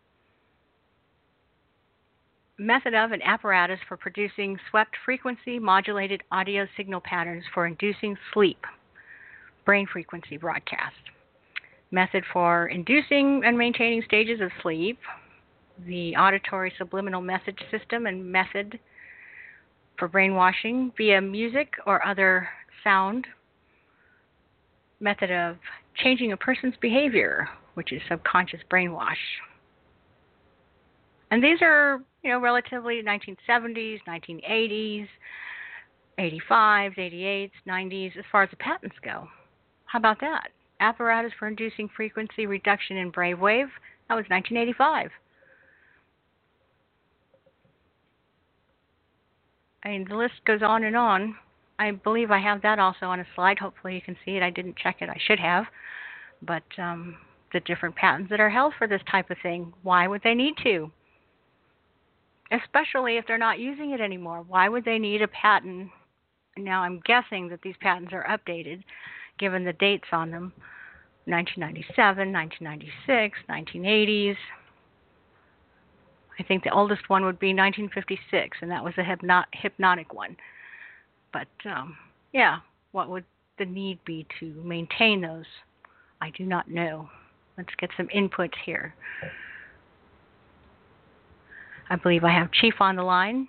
[SPEAKER 1] an apparatus for producing swept frequency modulated audio signal patterns for inducing sleep, brain frequency broadcast. Method for inducing and maintaining stages of sleep, the auditory subliminal message system, and method for brainwashing via music or other sound. Method of changing a person's behavior, which is subconscious brainwash. And these are, relatively 1970s, 1980s, 85s, 88s, 90s, as far as the patents go. How about that? Apparatus for inducing frequency reduction in brainwave. That was 1985. The list goes on and on. I believe I have that also on a slide. Hopefully you can see it. I didn't check it. I should have. But the different patents that are held for this type of thing, why would they need to? Especially if they're not using it anymore. Why would they need a patent? Now I'm guessing that these patents are updated, given the dates on them. 1997, 1996, 1980s. I think the oldest one would be 1956, and that was a hypnotic one. But, what would the need be to maintain those? I do not know. Let's get some inputs here. I believe I have Chief on the line.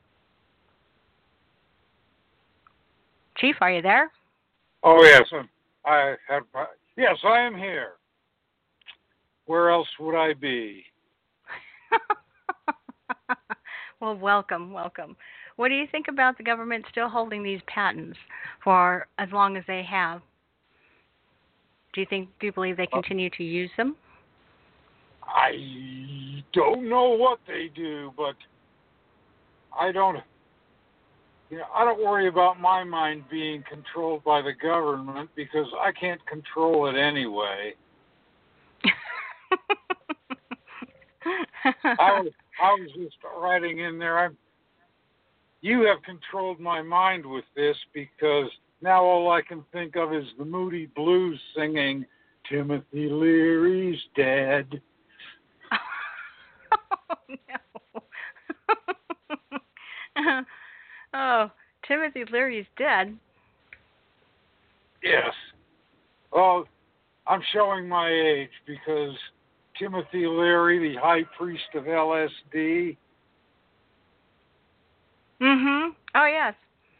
[SPEAKER 1] Chief, are you there?
[SPEAKER 11] Oh, yes. Yes, I am here. Where else would I be?
[SPEAKER 1] Well, welcome. What do you think about the government still holding these patents for as long as they have? Do you believe they continue to use them?
[SPEAKER 11] I don't know what they do, but I don't worry about my mind being controlled by the government because I can't control it anyway. I was just writing in there, you have controlled my mind with this because now all I can think of is the Moody Blues singing, Timothy Leary's dead.
[SPEAKER 1] No. Oh, Timothy Leary's dead?
[SPEAKER 11] Yes. Well, I'm showing my age because Timothy Leary, the high priest of LSD.
[SPEAKER 1] Oh, yes.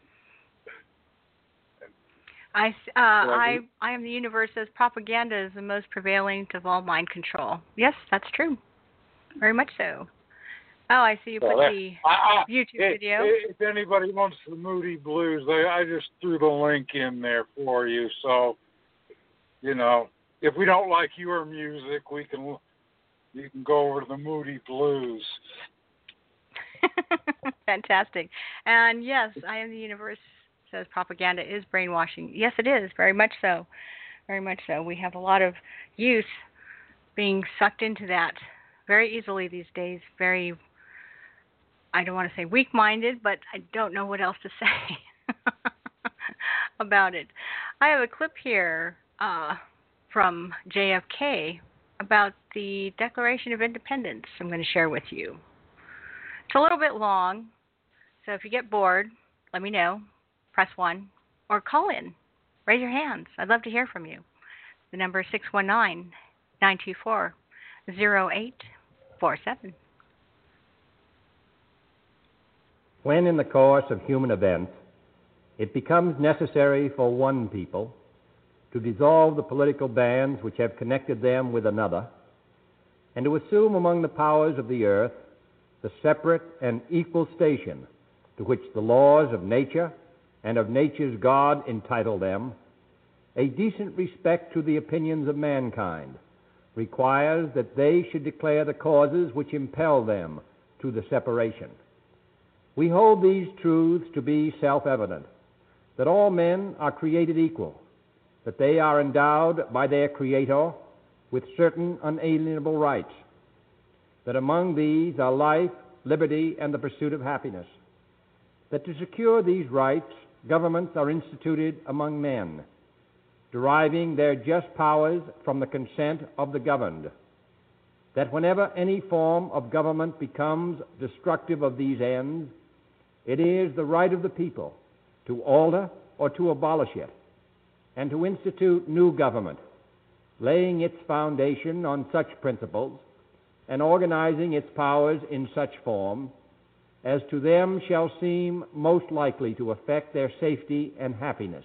[SPEAKER 1] I am the universe says propaganda is the most prevailing of all mind control. Yes, that's true. Very much so. Oh, I see you put the YouTube video.
[SPEAKER 11] If anybody wants the Moody Blues, I just threw the link in there for you. So, if we don't like your music, you can go over to the Moody Blues.
[SPEAKER 1] Fantastic. And yes, I am the universe says propaganda is brainwashing. Yes, it is. Very much so. Very much so. We have a lot of youth being sucked into that very easily these days. Very, I don't want to say weak-minded, but I don't know what else to say about it. I have a clip here from JFK about the Declaration of Independence I'm going to share with you. It's a little bit long, so if you get bored, let me know. Press 1 or call in. Raise your hands. I'd love to hear from you. The number is 619-924-0847.
[SPEAKER 2] When in the course of human events it becomes necessary for one people to dissolve the political bands which have connected them with another, and to assume among the powers of the earth the separate and equal station to which the laws of nature and of nature's God entitle them, a decent respect to the opinions of mankind requires that they should declare the causes which impel them to the separation. We hold these truths to be self-evident, that all men are created equal, that they are endowed by their Creator with certain unalienable rights, that among these are life, liberty, and the pursuit of happiness, that to secure these rights, governments are instituted among men, deriving their just powers from the consent of the governed, that whenever any form of government becomes destructive of these ends, it is the right of the people to alter or to abolish it, and to institute new government, laying its foundation on such principles and organizing its powers in such form as to them shall seem most likely to affect their safety and happiness.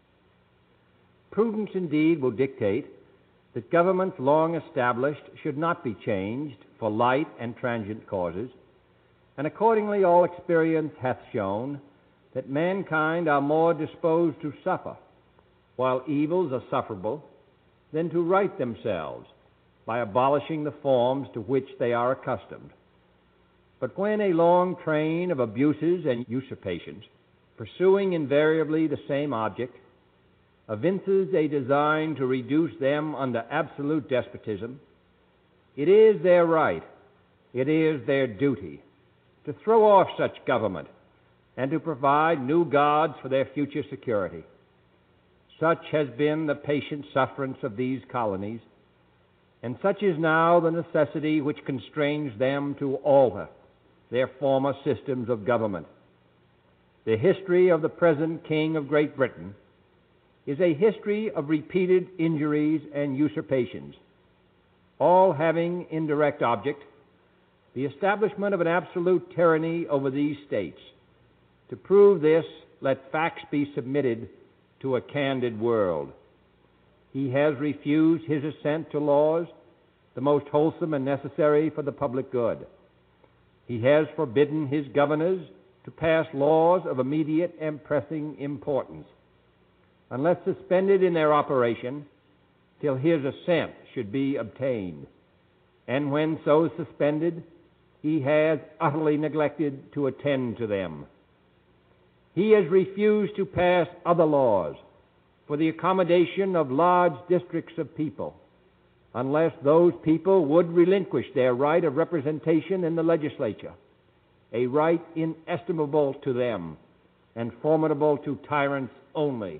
[SPEAKER 2] Prudence indeed will dictate that governments long established should not be changed for light and transient causes, and accordingly all experience hath shown that mankind are more disposed to suffer, while evils are sufferable, than to right themselves by abolishing the forms to which they are accustomed. But when a long train of abuses and usurpations, pursuing invariably the same object, evinces a design to reduce them under absolute despotism, it is their right, it is their duty, to throw off such government and to provide new gods for their future security. Such has been the patient sufferance of these colonies, and such is now the necessity which constrains them to alter their former systems of government. The history of the present King of Great Britain is a history of repeated injuries and usurpations, all having in direct object the establishment of an absolute tyranny over these states. To prove this, let facts be submitted to a candid world. He has refused his assent to laws the most wholesome and necessary for the public good. He has forbidden his governors to pass laws of immediate and pressing importance, unless suspended in their operation till his assent should be obtained. And when so suspended, he has utterly neglected to attend to them. He has refused to pass other laws for the accommodation of large districts of people, unless those people would relinquish their right of representation in the legislature, a right inestimable to them and formidable to tyrants only.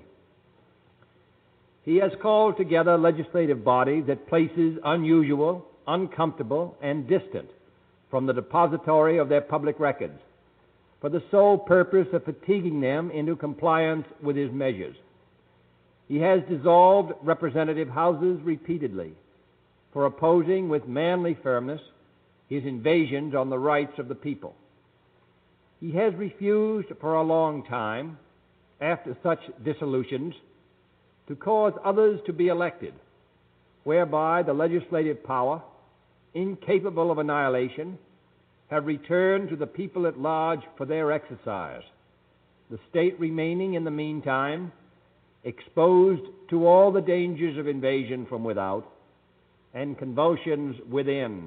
[SPEAKER 2] He has called together legislative bodies at places unusual, uncomfortable, and distant from the depository of their public records, for the sole purpose of fatiguing them into compliance with his measures. He has dissolved representative houses repeatedly for opposing with manly firmness his invasions on the rights of the people. He has refused for a long time, after such dissolutions, to cause others to be elected, whereby the legislative power, incapable of annihilation, have returned to the people at large for their exercise, the state remaining in the meantime exposed to all the dangers of invasion from without and convulsions within.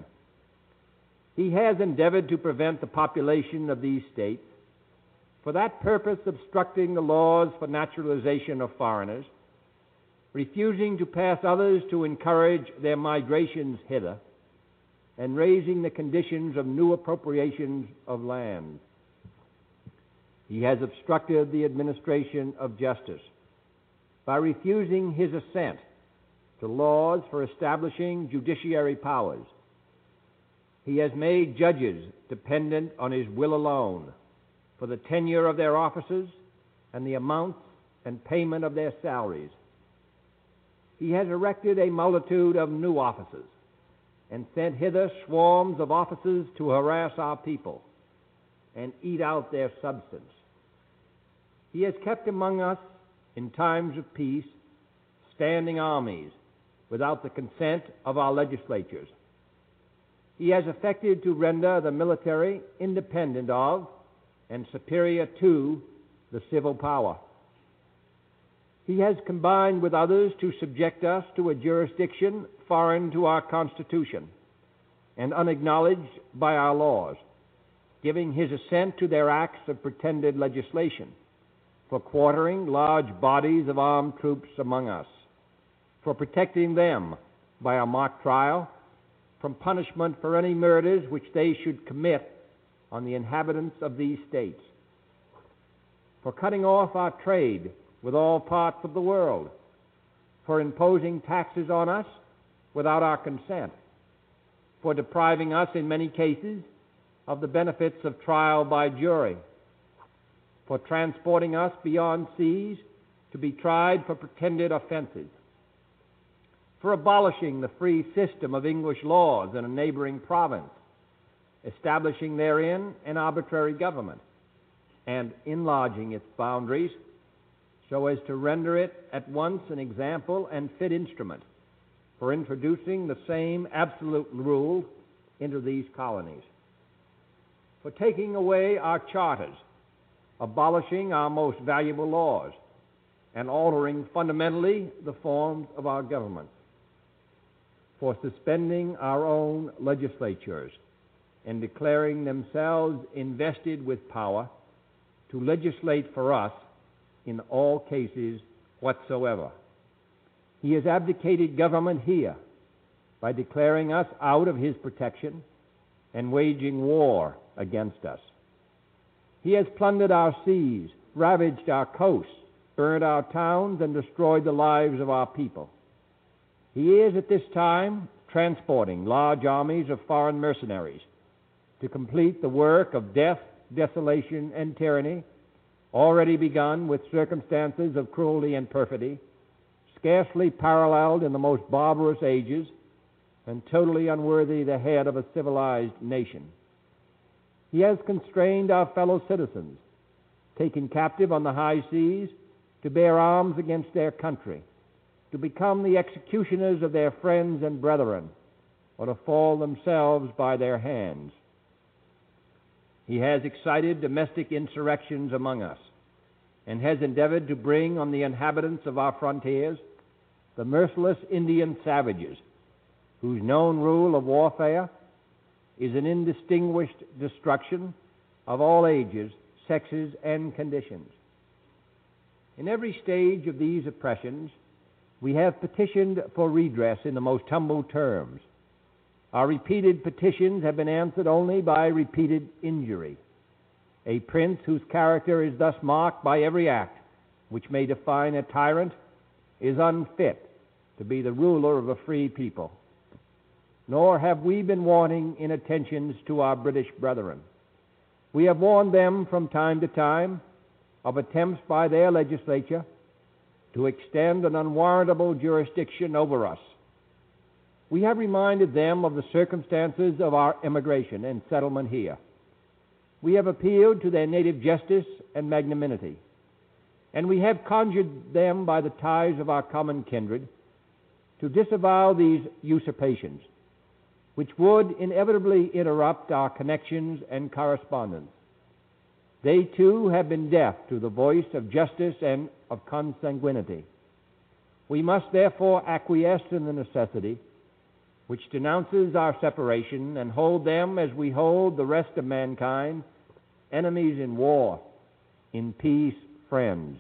[SPEAKER 2] He has endeavored to prevent the population of these states, for that purpose obstructing the laws for naturalization of foreigners, refusing to pass others to encourage their migrations hither, and raising the conditions of new appropriations of land. He has obstructed the administration of justice by refusing his assent to laws for establishing judiciary powers. He has made judges dependent on his will alone for the tenure of their offices and the amounts and payment of their salaries. He has erected a multitude of new offices and sent hither swarms of officers to harass our people and eat out their substance. He has kept among us, in times of peace, standing armies without the consent of our legislatures. He has affected to render the military independent of and superior to the civil power. He has combined with others to subject us to a jurisdiction foreign to our Constitution and unacknowledged by our laws, giving his assent to their acts of pretended legislation, for quartering large bodies of armed troops among us, for protecting them by a mock trial from punishment for any murders which they should commit on the inhabitants of these states, for cutting off our trade with all parts of the world, for imposing taxes on us without our consent, for depriving us in many cases of the benefits of trial by jury, for transporting us beyond seas to be tried for pretended offenses, for abolishing the free system of English laws in a neighboring province, establishing therein an arbitrary government, and enlarging its boundaries so as to render it at once an example and fit instrument for introducing the same absolute rule into these colonies, for taking away our charters, abolishing our most valuable laws, and altering fundamentally the forms of our government, for suspending our own legislatures and declaring themselves invested with power to legislate for us in all cases whatsoever. He has abdicated government here by declaring us out of his protection and waging war against us. He has plundered our seas, ravaged our coasts, burned our towns, and destroyed the lives of our people. He is at this time transporting large armies of foreign mercenaries to complete the work of death, desolation, and tyranny, already begun with circumstances of cruelty and perfidy, scarcely paralleled in the most barbarous ages, and totally unworthy the head of a civilized nation. He has constrained our fellow citizens, taken captive on the high seas, to bear arms against their country, to become the executioners of their friends and brethren, or to fall themselves by their hands. He has excited domestic insurrections among us, and has endeavored to bring on the inhabitants of our frontiers the merciless Indian savages, whose known rule of warfare is an indistinguished destruction of all ages, sexes, and conditions. In every stage of these oppressions, we have petitioned for redress in the most humble terms. Our repeated petitions have been answered only by repeated injury. A prince whose character is thus marked by every act which may define a tyrant is unfit to be the ruler of a free people. Nor have we been wanting in attentions to our British brethren. We have warned them from time to time of attempts by their legislature to extend an unwarrantable jurisdiction over us. We have reminded them of the circumstances of our immigration and settlement here. We have appealed to their native justice and magnanimity, and we have conjured them by the ties of our common kindred to disavow these usurpations, which would inevitably interrupt our connections and correspondence. They too have been deaf to the voice of justice and of consanguinity. We must therefore acquiesce in the necessity which denounces our separation, and hold them as we hold the rest of mankind, enemies in war, in peace friends.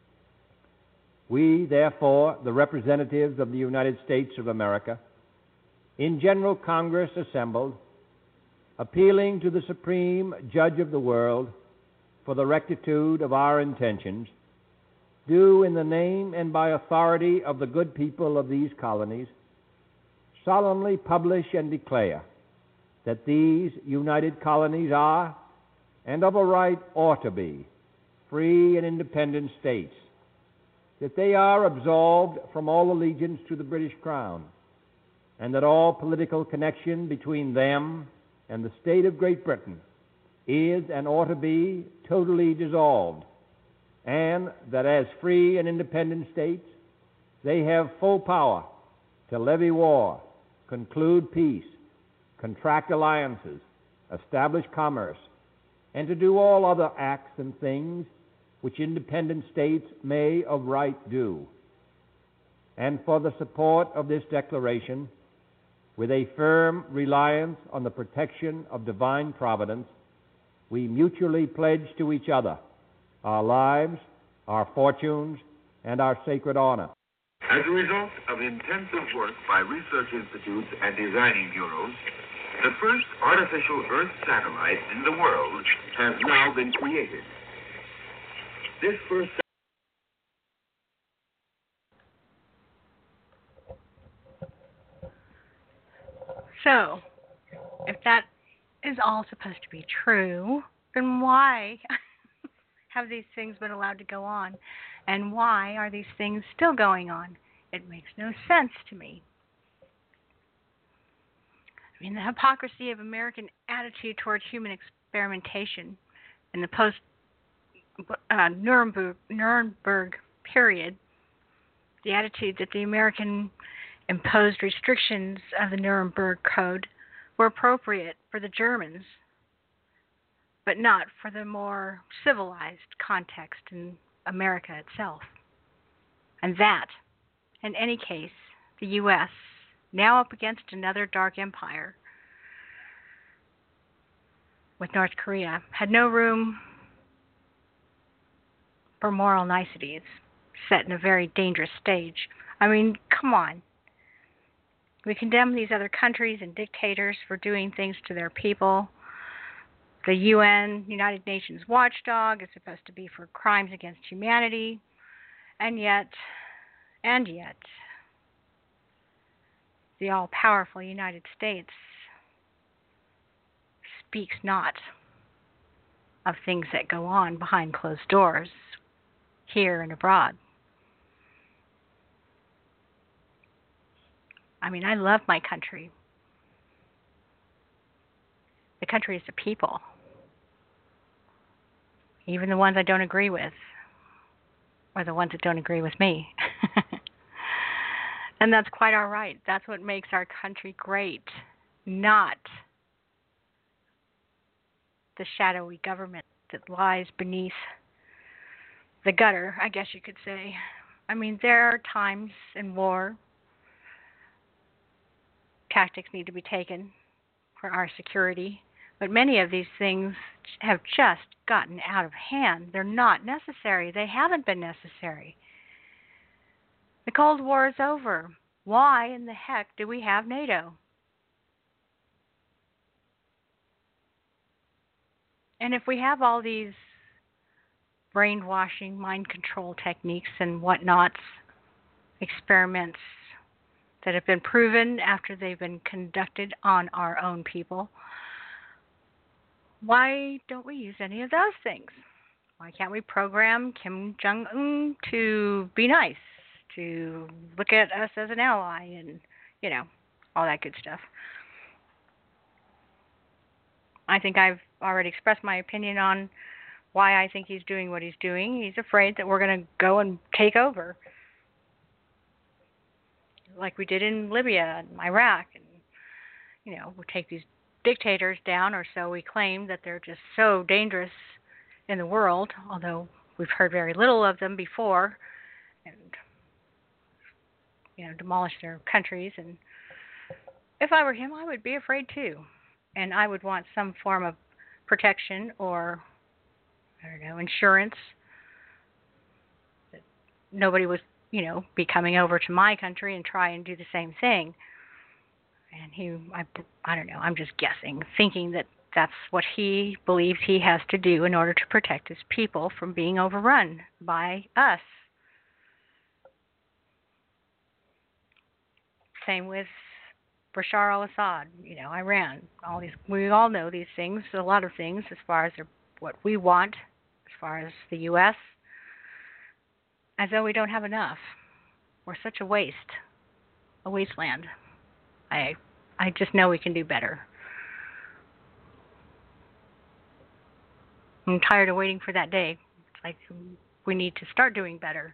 [SPEAKER 2] We, therefore, the representatives of the United States of America, in General Congress assembled, appealing to the Supreme Judge of the world for the rectitude of our intentions, do in the name and by authority of the good people of these colonies solemnly publish and declare that these united colonies are, and of a right ought to be, free and independent states, that they are absolved from all allegiance to the British Crown, and that all political connection between them and the state of Great Britain is and ought to be totally dissolved, and that as free and independent states they have full power to levy war, conclude peace, contract alliances, establish commerce, and to do all other acts and things which independent states may of right do. And for the support of this declaration, with a firm reliance on the protection of divine providence, we mutually pledge to each other our lives, our fortunes, and our sacred honor.
[SPEAKER 12] As a result of intensive work by research institutes and designing bureaus, the first artificial Earth satellite in the world has now been created. This first
[SPEAKER 1] So, if that is all supposed to be true, then why have these things been allowed to go on? And why are these things still going on? It makes no sense to me. I mean, the hypocrisy of American attitude towards human experimentation in the post-Nuremberg period, the attitude that the American imposed restrictions of the Nuremberg Code were appropriate for the Germans, but not for the more civilized context in America itself. And that, in any case, the U.S., now up against another dark empire with North Korea, had no room for moral niceties, set in a very dangerous stage. I mean, come on. We condemn these other countries and dictators for doing things to their people. The UN, United Nations watchdog, is supposed to be for crimes against humanity, and yet, the all-powerful United States speaks not of things that go on behind closed doors, here and abroad. I mean, I love my country. The country is the people. Even the ones I don't agree with, or the ones that don't agree with me. And that's quite all right. That's what makes our country great, not the shadowy government that lies beneath the gutter, I guess you could say. I mean, there are times in war tactics need to be taken for our security, but many of these things have just gotten out of hand. They're not necessary. They haven't been necessary. The Cold War is over. Why in the heck do we have NATO? And if we have all these brainwashing, mind control techniques and whatnots, experiments that have been proven after they've been conducted on our own people, why don't we use any of those things? Why can't we program Kim Jong-un to be nice, to look at us as an ally, and, you know, all that good stuff? I think I've already expressed my opinion on why I think he's doing what he's doing. He's afraid that we're going to go and take over, like we did in Libya and Iraq, and, you know, we'll take these dictators down, or so we claim, that they're just so dangerous in the world, although we've heard very little of them before, and, you know, demolish their countries. And if I were him, I would be afraid too, and I would want some form of protection, or, I don't know, insurance, that nobody was, you know, be coming over to my country and try and do the same thing. And I don't know, I'm just guessing, thinking that that's what he believes he has to do in order to protect his people from being overrun by us. Same with Bashar al-Assad, you know, Iran, all these, we all know these things, a lot of things as far as what we want, as far as the U.S., as though we don't have enough. We're such a wasteland. I just know we can do better. I'm tired of waiting for that day. It's like we need to start doing better.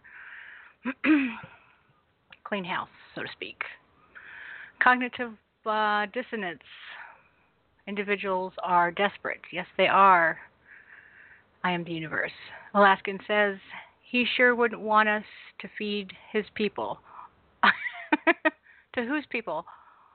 [SPEAKER 1] Clean house, so to speak. Cognitive dissonance. Individuals are desperate. Yes, they are. I am the universe. Alaskan says he sure wouldn't want us to feed his people. To whose people?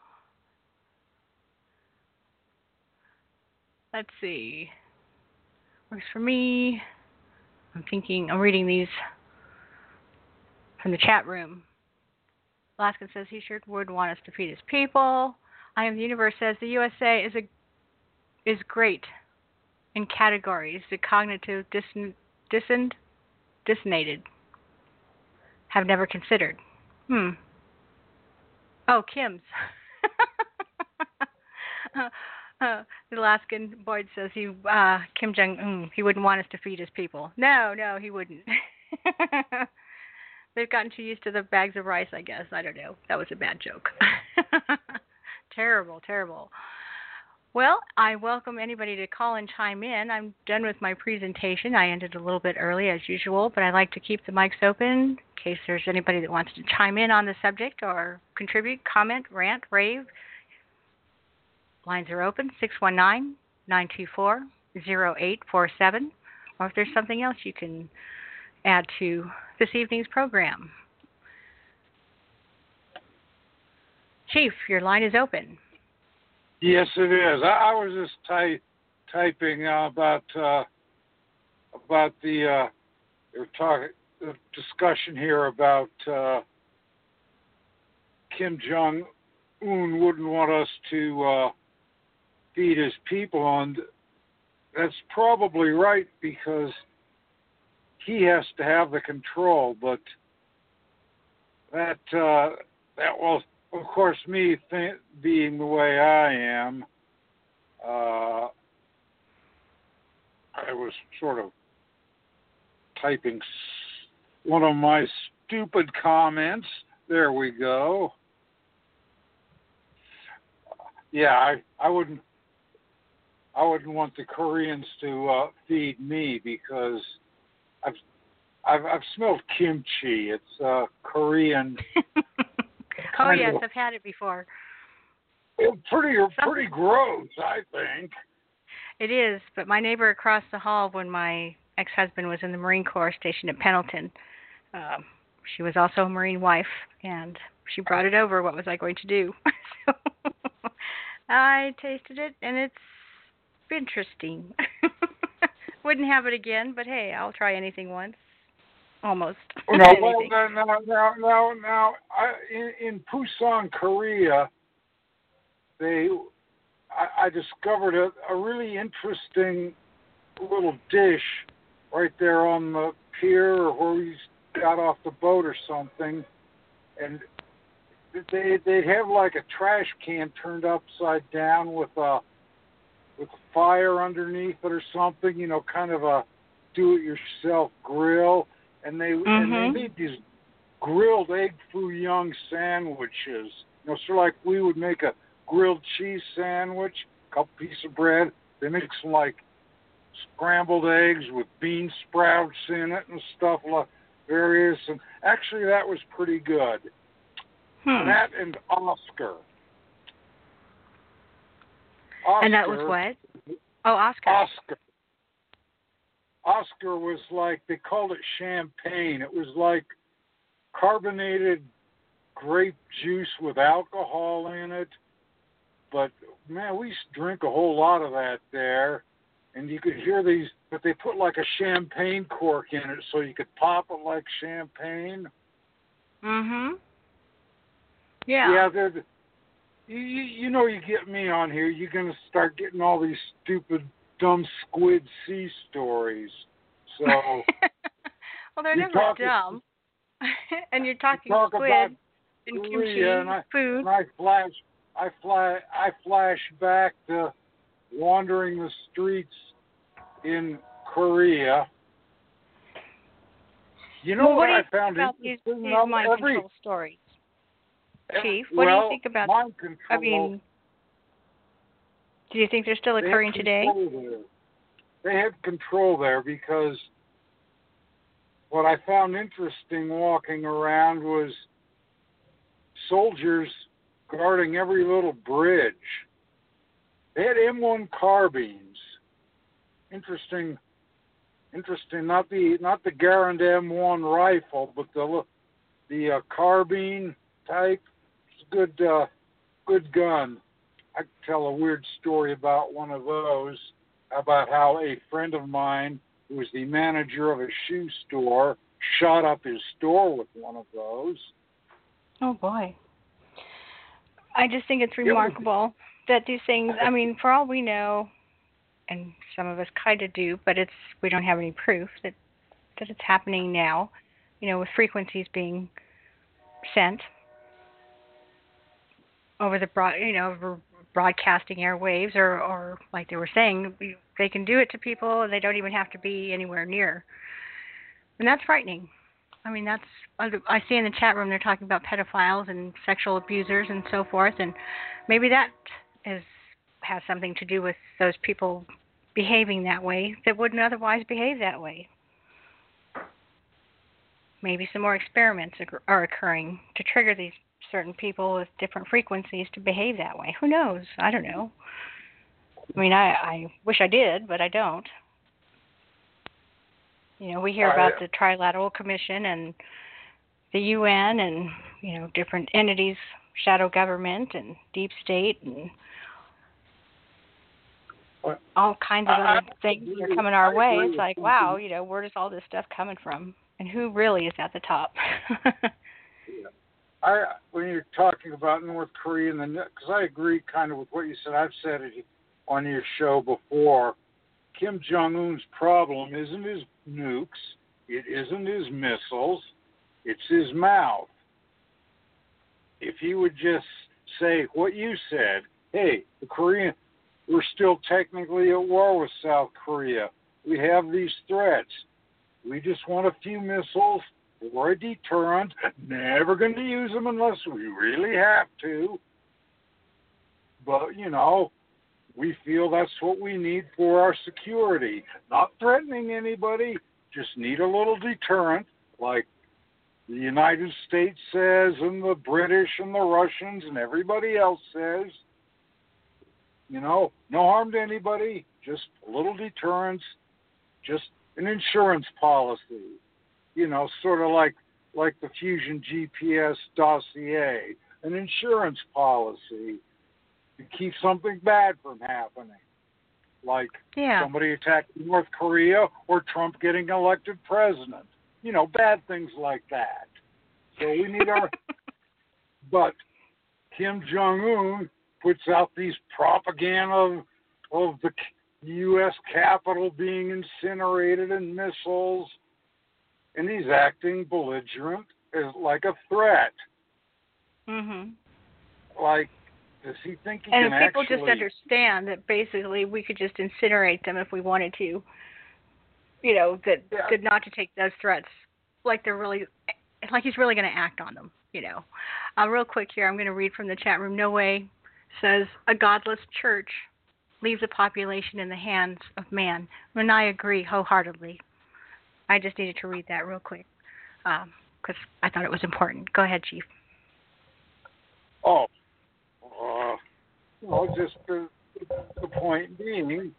[SPEAKER 1] Let's see. Works for me. I'm reading these from the chat room. Alaskan says he sure would want us to feed his people. I am the universe says the USA is great in categories. The cognitive dissonated have never considered. Oh, Kim's. The Alaskan Boyd says Kim Jong-un, he wouldn't want us to feed his people. No, he wouldn't. They've gotten too used to the bags of rice, I guess. I don't know. That was a bad joke. Terrible. Well, I welcome anybody to call and chime in. I'm done with my presentation. I ended a little bit early as usual, but I like to keep the mics open in case there's anybody that wants to chime in on the subject or contribute, comment, rant, rave. Lines are open, 619-924-0847. Or if there's something else you can add to this evening's program. Chief, your line is open.
[SPEAKER 11] Yes, it is. I was just typing about the discussion here about Kim Jong-un wouldn't want us to feed his people, and that's probably right because he has to have the control. But that will, of course, me being the way I am, I was sort of typing one of my stupid comments. There we go. Yeah, I wouldn't want the Koreans to feed me because I've smelled kimchi. It's Korean.
[SPEAKER 1] Oh yes, I've had it before.
[SPEAKER 11] It's pretty gross, I think.
[SPEAKER 1] It is, but my neighbor across the hall, when my ex-husband was in the Marine Corps stationed at Pendleton, she was also a Marine wife, and she brought it over. What was I going to do? So I tasted it, and it's interesting. Wouldn't have it again, but hey, I'll try anything once. Almost.
[SPEAKER 11] Now, in Busan, Korea, I discovered a really interesting little dish right there on the pier or where we got off the boat or something, and they'd have like a trash can turned upside down with a fire underneath it or something, you know, kind of a do-it-yourself grill, and they made these grilled egg foo young sandwiches. You know, sort of like we would make a grilled cheese sandwich, a couple pieces of bread. They make some like scrambled eggs with bean sprouts in it and stuff like various. And actually, that was pretty good. That and Oscar.
[SPEAKER 1] And that was what? Oh, Oscar.
[SPEAKER 11] Oscar was like, they called it champagne. It was like carbonated grape juice with alcohol in it. But, man, we used to drink a whole lot of that there. And you could hear these, but they put like a champagne cork in it so you could pop it like champagne.
[SPEAKER 1] Yeah.
[SPEAKER 11] Yeah, you know, you get me on here, you're going to start getting all these stupid, dumb squid sea stories. So,
[SPEAKER 1] well, they're never dumb. And you're talking squid and kimchi
[SPEAKER 11] and
[SPEAKER 1] food.
[SPEAKER 11] And I flash back to wandering the streets in Korea. You know what I found interesting?
[SPEAKER 1] These mind control stories, Chief? What do you think about
[SPEAKER 11] mind control?
[SPEAKER 1] I mean, do you think they're still occurring today?
[SPEAKER 11] They had control there because what I found interesting walking around was soldiers guarding every little bridge. They had M1 carbines. Interesting. Not the Garand M1 rifle, but the carbine type. It's a good gun. I could tell a weird story about one of those, about how a friend of mine who was the manager of a shoe store shot up his store with one of those.
[SPEAKER 1] Oh, boy. I just think it's remarkable that these things, I mean, for all we know, and some of us kind of do, but we don't have any proof that it's happening now, you know, with frequencies being sent over the broadcasting airwaves, or like they were saying, they can do it to people and they don't even have to be anywhere near. And that's frightening. I mean, I see in the chat room they're talking about pedophiles and sexual abusers and so forth, and maybe that has something to do with those people behaving that way that wouldn't otherwise behave that way. Maybe some more experiments are occurring to trigger these certain people with different frequencies to behave that way. Who knows? I don't know. I mean, I wish I did, but I don't. You know, we hear about the Trilateral Commission and the UN and, you know, different entities, shadow government and deep state and all kinds of other things that are coming our way. It's like, wow, you know, where does all this stuff coming from? And who really is at the top?
[SPEAKER 11] When you're talking about North Korea, because I agree kind of with what you said, I've said it on your show before, Kim Jong-un's problem isn't his nukes, it isn't his missiles, it's his mouth. If he would just say what you said, hey, the Korean, we're still technically at war with South Korea. We have these threats. We just want a few missiles for a deterrent. Never going to use them unless we really have to. But, you know, we feel that's what we need for our security. Not threatening anybody, just need a little deterrent, like the United States says, and the British and the Russians and everybody else says, no harm to anybody, just a little deterrence, just an insurance policy, sort of like the Fusion GPS dossier, an insurance policy to keep something bad from happening, like somebody attacking North Korea or Trump getting elected president. Bad things like that. So we need our... But Kim Jong-un puts out these propaganda of the U.S. Capitol being incinerated and missiles, and he's acting belligerent, like a threat.
[SPEAKER 1] Mhm.
[SPEAKER 11] Like, does he think he
[SPEAKER 1] and
[SPEAKER 11] can
[SPEAKER 1] people
[SPEAKER 11] actually...
[SPEAKER 1] just understand that basically we could just incinerate them if we wanted to. That not to take those threats like they're really, like he's really going to act on them. Real quick here, I'm going to read from the chat room. No Way says, a godless church leaves a population in the hands of man. And I agree wholeheartedly. I just needed to read that real quick because I thought it was important. Go ahead, Chief.
[SPEAKER 11] Just the point being,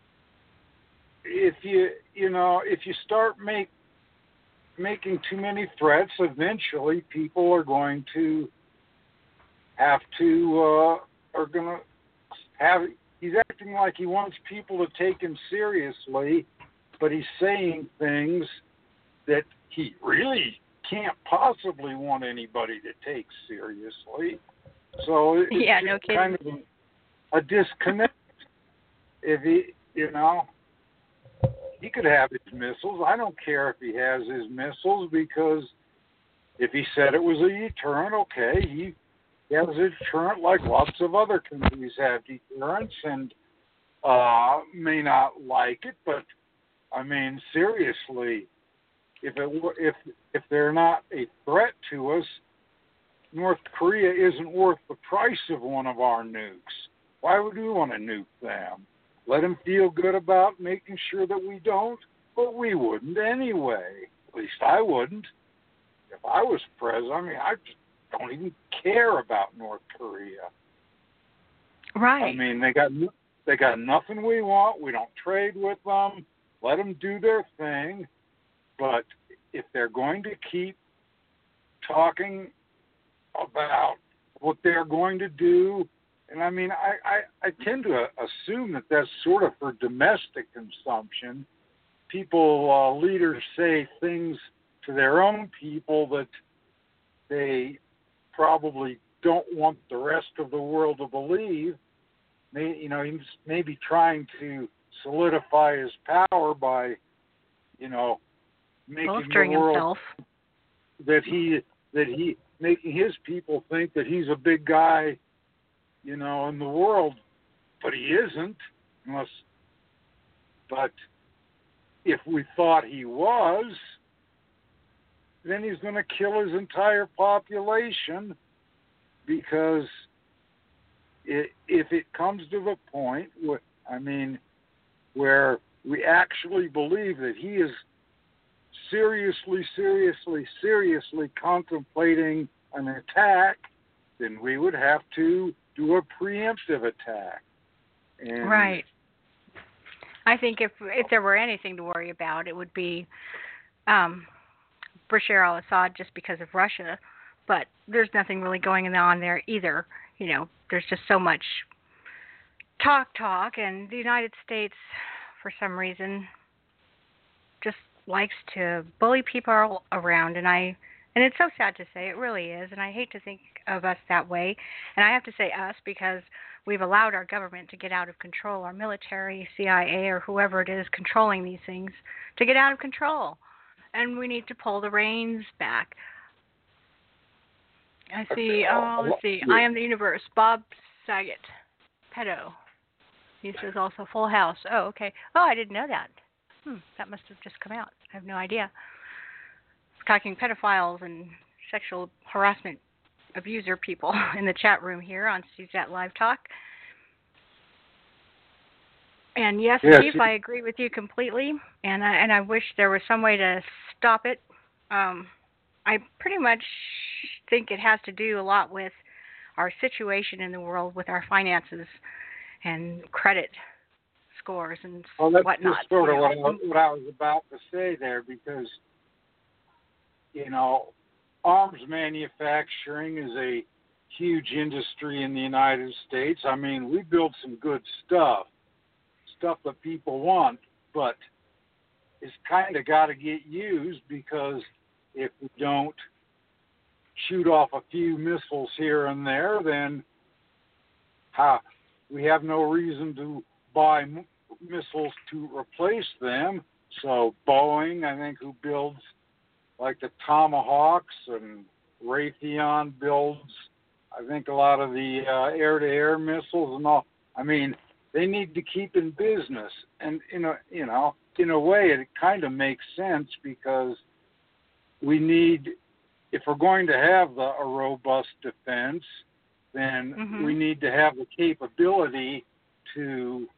[SPEAKER 11] if you start making too many threats, eventually people are going to have to he's acting like he wants people to take him seriously, but he's saying things that he really can't possibly want anybody to take seriously. So it's kind of a disconnect. If he could have his missiles. I don't care if he has his missiles, because if he said it was a deterrent, okay, he has a deterrent like lots of other countries have deterrents, and may not like it, but I mean, seriously, if they're not a threat to us, North Korea isn't worth the price of one of our nukes. Why would we want to nuke them? Let them feel good about making sure that we don't, but we wouldn't anyway. At least I wouldn't. If I was president, I just don't even care about North Korea.
[SPEAKER 1] Right.
[SPEAKER 11] I mean, they got nothing we want. We don't trade with them. Let them do their thing. But if they're going to keep talking about what they're going to do, and I mean, I tend to assume that that's sort of for domestic consumption. Leaders say things to their own people that they probably don't want the rest of the world to believe. He's maybe trying to solidify his power by, making
[SPEAKER 1] bolstering
[SPEAKER 11] the world
[SPEAKER 1] himself.
[SPEAKER 11] that he making his people think that he's a big guy, in the world, but he isn't. But if we thought he was, then he's going to kill his entire population, because if it comes to the point where we actually believe that he is seriously contemplating an attack, then we would have to do a preemptive attack. And
[SPEAKER 1] right. I think if there were anything to worry about, it would be Bashar al-Assad, just because of Russia. But there's nothing really going on there either. There's just so much talk, and the United States, for some reason, just likes to bully people around, and it's so sad to say, it really is, and I hate to think of us that way. And I have to say us because we've allowed our government to get out of control, our military, CIA, or whoever it is controlling these things, to get out of control. And we need to pull the reins back. Let's see. I Am the Universe. Bob Saget. Pedo. He says also Full House. Oh, okay. Oh, I didn't know that. That must have just come out. I have no idea. Talking pedophiles and sexual harassment abuser people in the chat room here on CZAT Live Talk. And yes, Steve, I agree with you completely. And I wish there was some way to stop it. I pretty much think it has to do a lot with our situation in the world, with our finances and credit scores and
[SPEAKER 11] that's
[SPEAKER 1] whatnot.
[SPEAKER 11] just sort of what I was about to say there, because, arms manufacturing is a huge industry in the United States. I mean, we build some good stuff that people want, but it's kind of got to get used, because if we don't shoot off a few missiles here and there, then we have no reason to buy missiles to replace them. So Boeing, I think, who builds like the Tomahawks, and Raytheon builds, I think, a lot of the air-to-air missiles and all. I mean, they need to keep in business, and in a way, it kind of makes sense, because we need, if we're going to have a robust defense, then we need to have the capability to,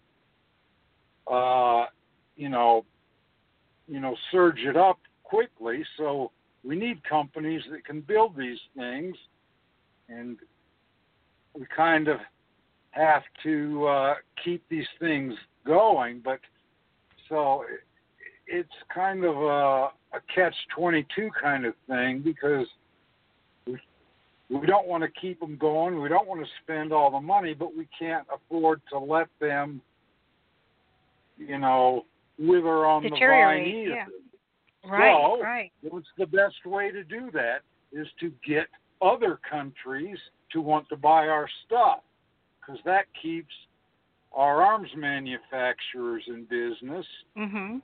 [SPEAKER 11] surge it up quickly. So we need companies that can build these things, and we kind of have to keep these things going. But so it's kind of a catch-22 kind of thing, because we don't want to keep them going. We don't want to spend all the money, but we can't afford to let them, wither on the vine either.
[SPEAKER 1] Yeah. Right,
[SPEAKER 11] right. What's the best way to do that is to get other countries to want to buy our stuff, because that keeps our arms manufacturers in business. And,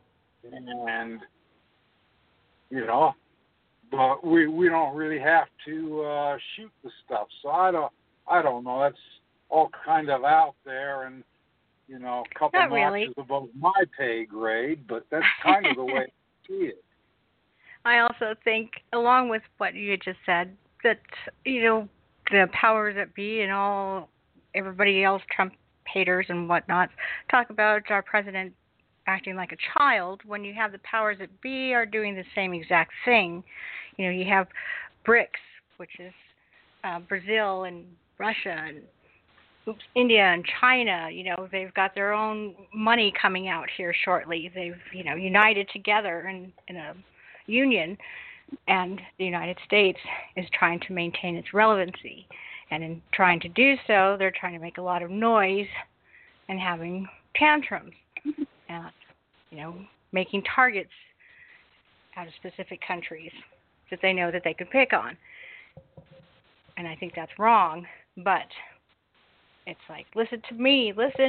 [SPEAKER 11] but we don't really have to shoot the stuff. So I don't know. That's all kind of out there, and a couple notches above my pay grade, but that's kind of the way I see it.
[SPEAKER 1] I also think, along with what you had just said, that the powers that be and everybody else, Trump haters and whatnot, talk about our president acting like a child, when you have the powers that be are doing the same exact thing. You have BRICS, which is Brazil and Russia and India and China. They've got their own money coming out here shortly. They've united together in a union, and the United States is trying to maintain its relevancy. And in trying to do so, they're trying to make a lot of noise and having tantrums, and making targets out of specific countries that they know that they could pick on. And I think that's wrong, but it's like, listen to me.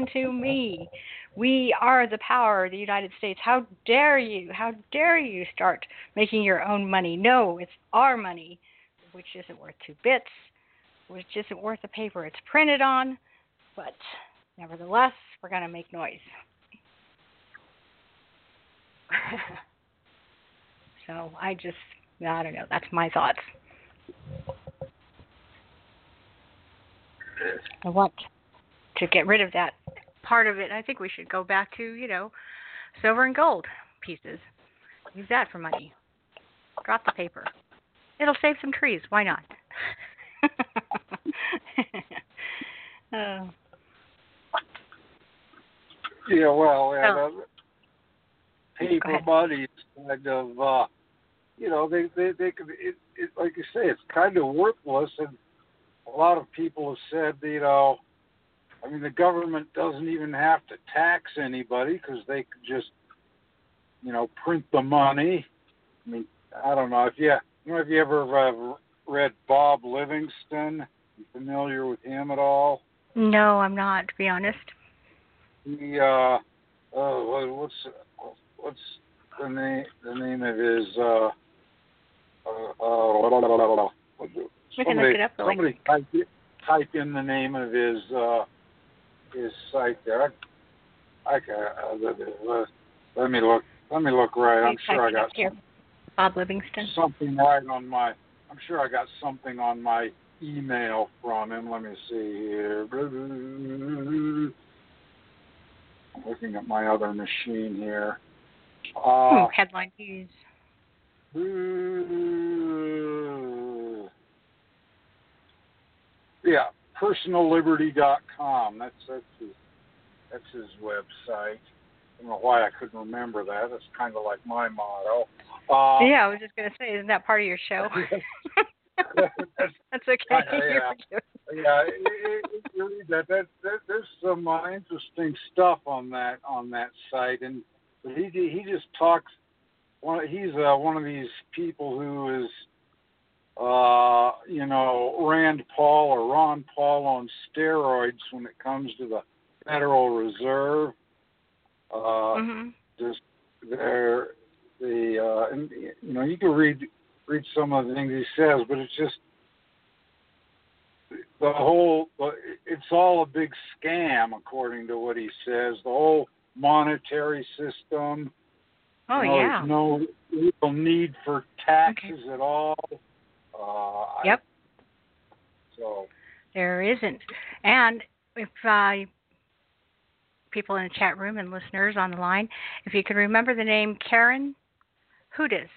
[SPEAKER 1] We are the power, the United States. How dare you start making your own money? No, it's our money, which isn't worth 2 bits, which isn't worth the paper it's printed on, but nevertheless, we're going to make noise. So I don't know, that's my thoughts. I want to get rid of that part of it. I think we should go back to, silver and gold pieces. Use that for money. Drop the paper. It'll save some trees. Why not?
[SPEAKER 11] Paper money is kind of, they could, it, like you say, it's kind of worthless, and a lot of people have said, the government doesn't even have to tax anybody, because they could just, print the money. I mean, I don't know if you ever read Bob Livingston. You familiar with him at all?
[SPEAKER 1] No, I'm not, to be honest.
[SPEAKER 11] He, what's the name of his?
[SPEAKER 1] We can look it up.
[SPEAKER 11] Somebody type in the name of his site there. Let me look right. I'm sure I got
[SPEAKER 1] Bob Livingston.
[SPEAKER 11] Something right on my. I'm sure I got something on my email from him. Let me see here. I'm looking at my other machine here.
[SPEAKER 1] Headline news.
[SPEAKER 11] Yeah, personalliberty.com. That's his website. I don't know why I couldn't remember that. That's kind of like my motto.
[SPEAKER 1] Yeah, I was just going to say, isn't that part of your show? That's okay.
[SPEAKER 11] Yeah, you read that. There's some interesting stuff on that site, and he just talks. He's one of these people who is, Rand Paul or Ron Paul on steroids when it comes to the Federal Reserve. Just there, and you can read some of the things he says, but it's just it's all a big scam according to what he says. The whole monetary system.
[SPEAKER 1] Oh, yeah.
[SPEAKER 11] There's no real need for taxes at all.
[SPEAKER 1] Yep.
[SPEAKER 11] So
[SPEAKER 1] there isn't. And if people in the chat room and listeners on the line, if you can remember the name Karen Hudis,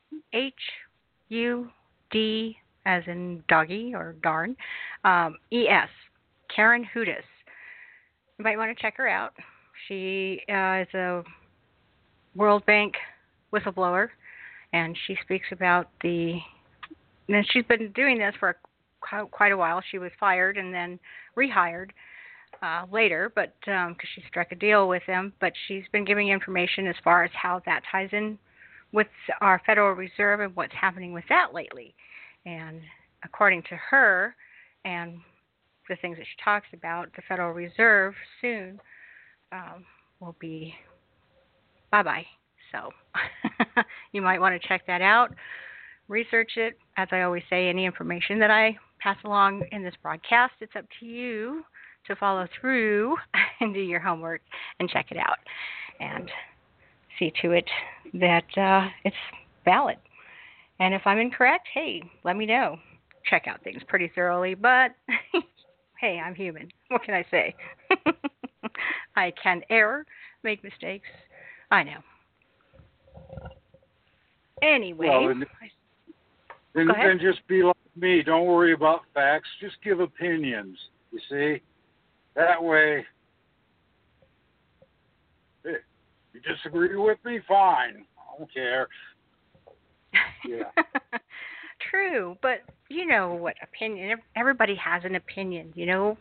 [SPEAKER 1] H-U-D as in doggy or darn, E-S, Karen Hudis. You might want to check her out. She is a World Bank whistleblower, and she speaks about and she's been doing this for quite a while. She was fired and then rehired later, but because she struck a deal with them. But she's been giving information as far as how that ties in with our Federal Reserve and what's happening with that lately. And according to her and the things that she talks about, the Federal Reserve soon will be bye-bye. So you might want to check that out, research it. As I always say, any information that I pass along in this broadcast, it's up to you to follow through and do your homework and check it out and see to it that it's valid. And if I'm incorrect, hey, let me know. Check out things pretty thoroughly, but hey, I'm human. What can I say? I can err, make mistakes. I know. Anyway.
[SPEAKER 11] Well, then just be like me. Don't worry about facts. Just give opinions. You see? That way, hey, you disagree with me? Fine. I don't care. Yeah.
[SPEAKER 1] True, but you know what opinion? Everybody has an opinion, you know?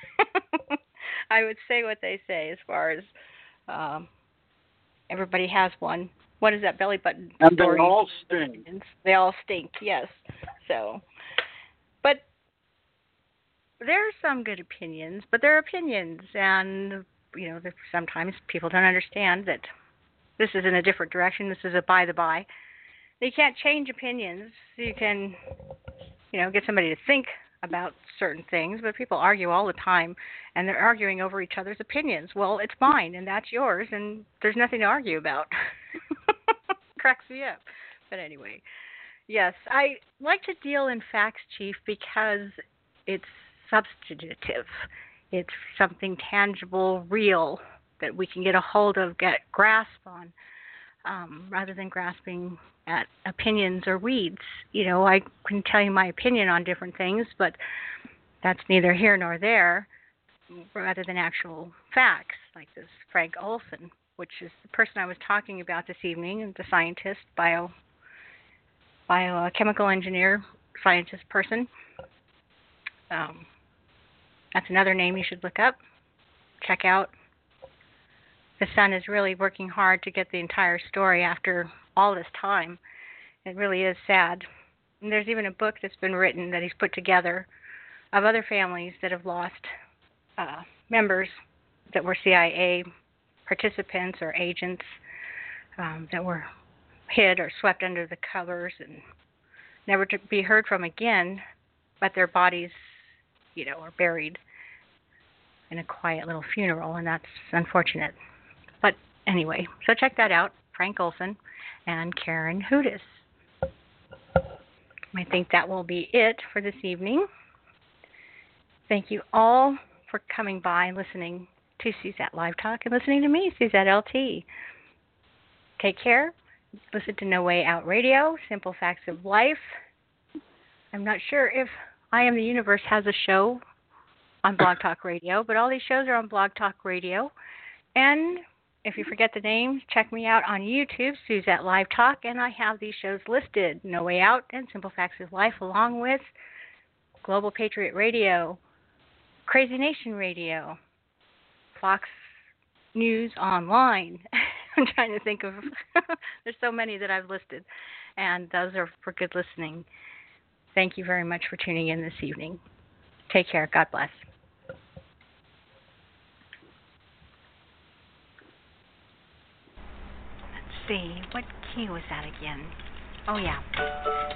[SPEAKER 1] I would say what they say as far as everybody has one. What is that belly button
[SPEAKER 11] and
[SPEAKER 1] story?
[SPEAKER 11] They all stink.
[SPEAKER 1] They all stink, yes. So, but there are some good opinions, but they're opinions, and sometimes people don't understand that this is in a different direction. This is a by the by. You can't change opinions. You can, get somebody to think about certain things, but people argue all the time, and they're arguing over each other's opinions. Well, it's mine, and that's yours, and there's nothing to argue about. Cracks me up. But anyway, yes, I like to deal in facts, Chief, because it's substantive. It's something tangible, real, that we can get a hold of, get grasp on, rather than grasping at opinions or weeds. I can tell you my opinion on different things, but that's neither here nor there, rather than actual facts, like this Frank Olson, which is the person I was talking about this evening, the scientist, biochemical engineer, scientist person. That's another name you should look up, check out. The Sun is really working hard to get the entire story after all this time. It really is sad. And there's even a book that's been written that he's put together of other families that have lost members that were CIA participants or agents that were hid or swept under the covers and never to be heard from again, but their bodies, are buried in a quiet little funeral, and that's unfortunate. But anyway, so check that out, Frank Olson and Karen Hudis. I think that will be it for this evening. Thank you all for coming by and listening to CSAT Live Talk and listening to me, CSAT LT. Take care listen to No Way Out Radio, Simple Facts of Life. I'm not sure if I Am the Universe has a show on Blog Talk Radio, but all these shows are on Blog Talk Radio. And if you forget the names, check me out on YouTube, Suzette Live Talk, and I have these shows listed, No Way Out and Simple Facts of Life, along with Global Patriot Radio, Crazy Nation Radio, Fox News Online. I'm trying to think of, there's so many that I've listed, and those are for good listening. Thank you very much for tuning in this evening. Take care. God bless. Let's see, what key was that again? Oh, yeah.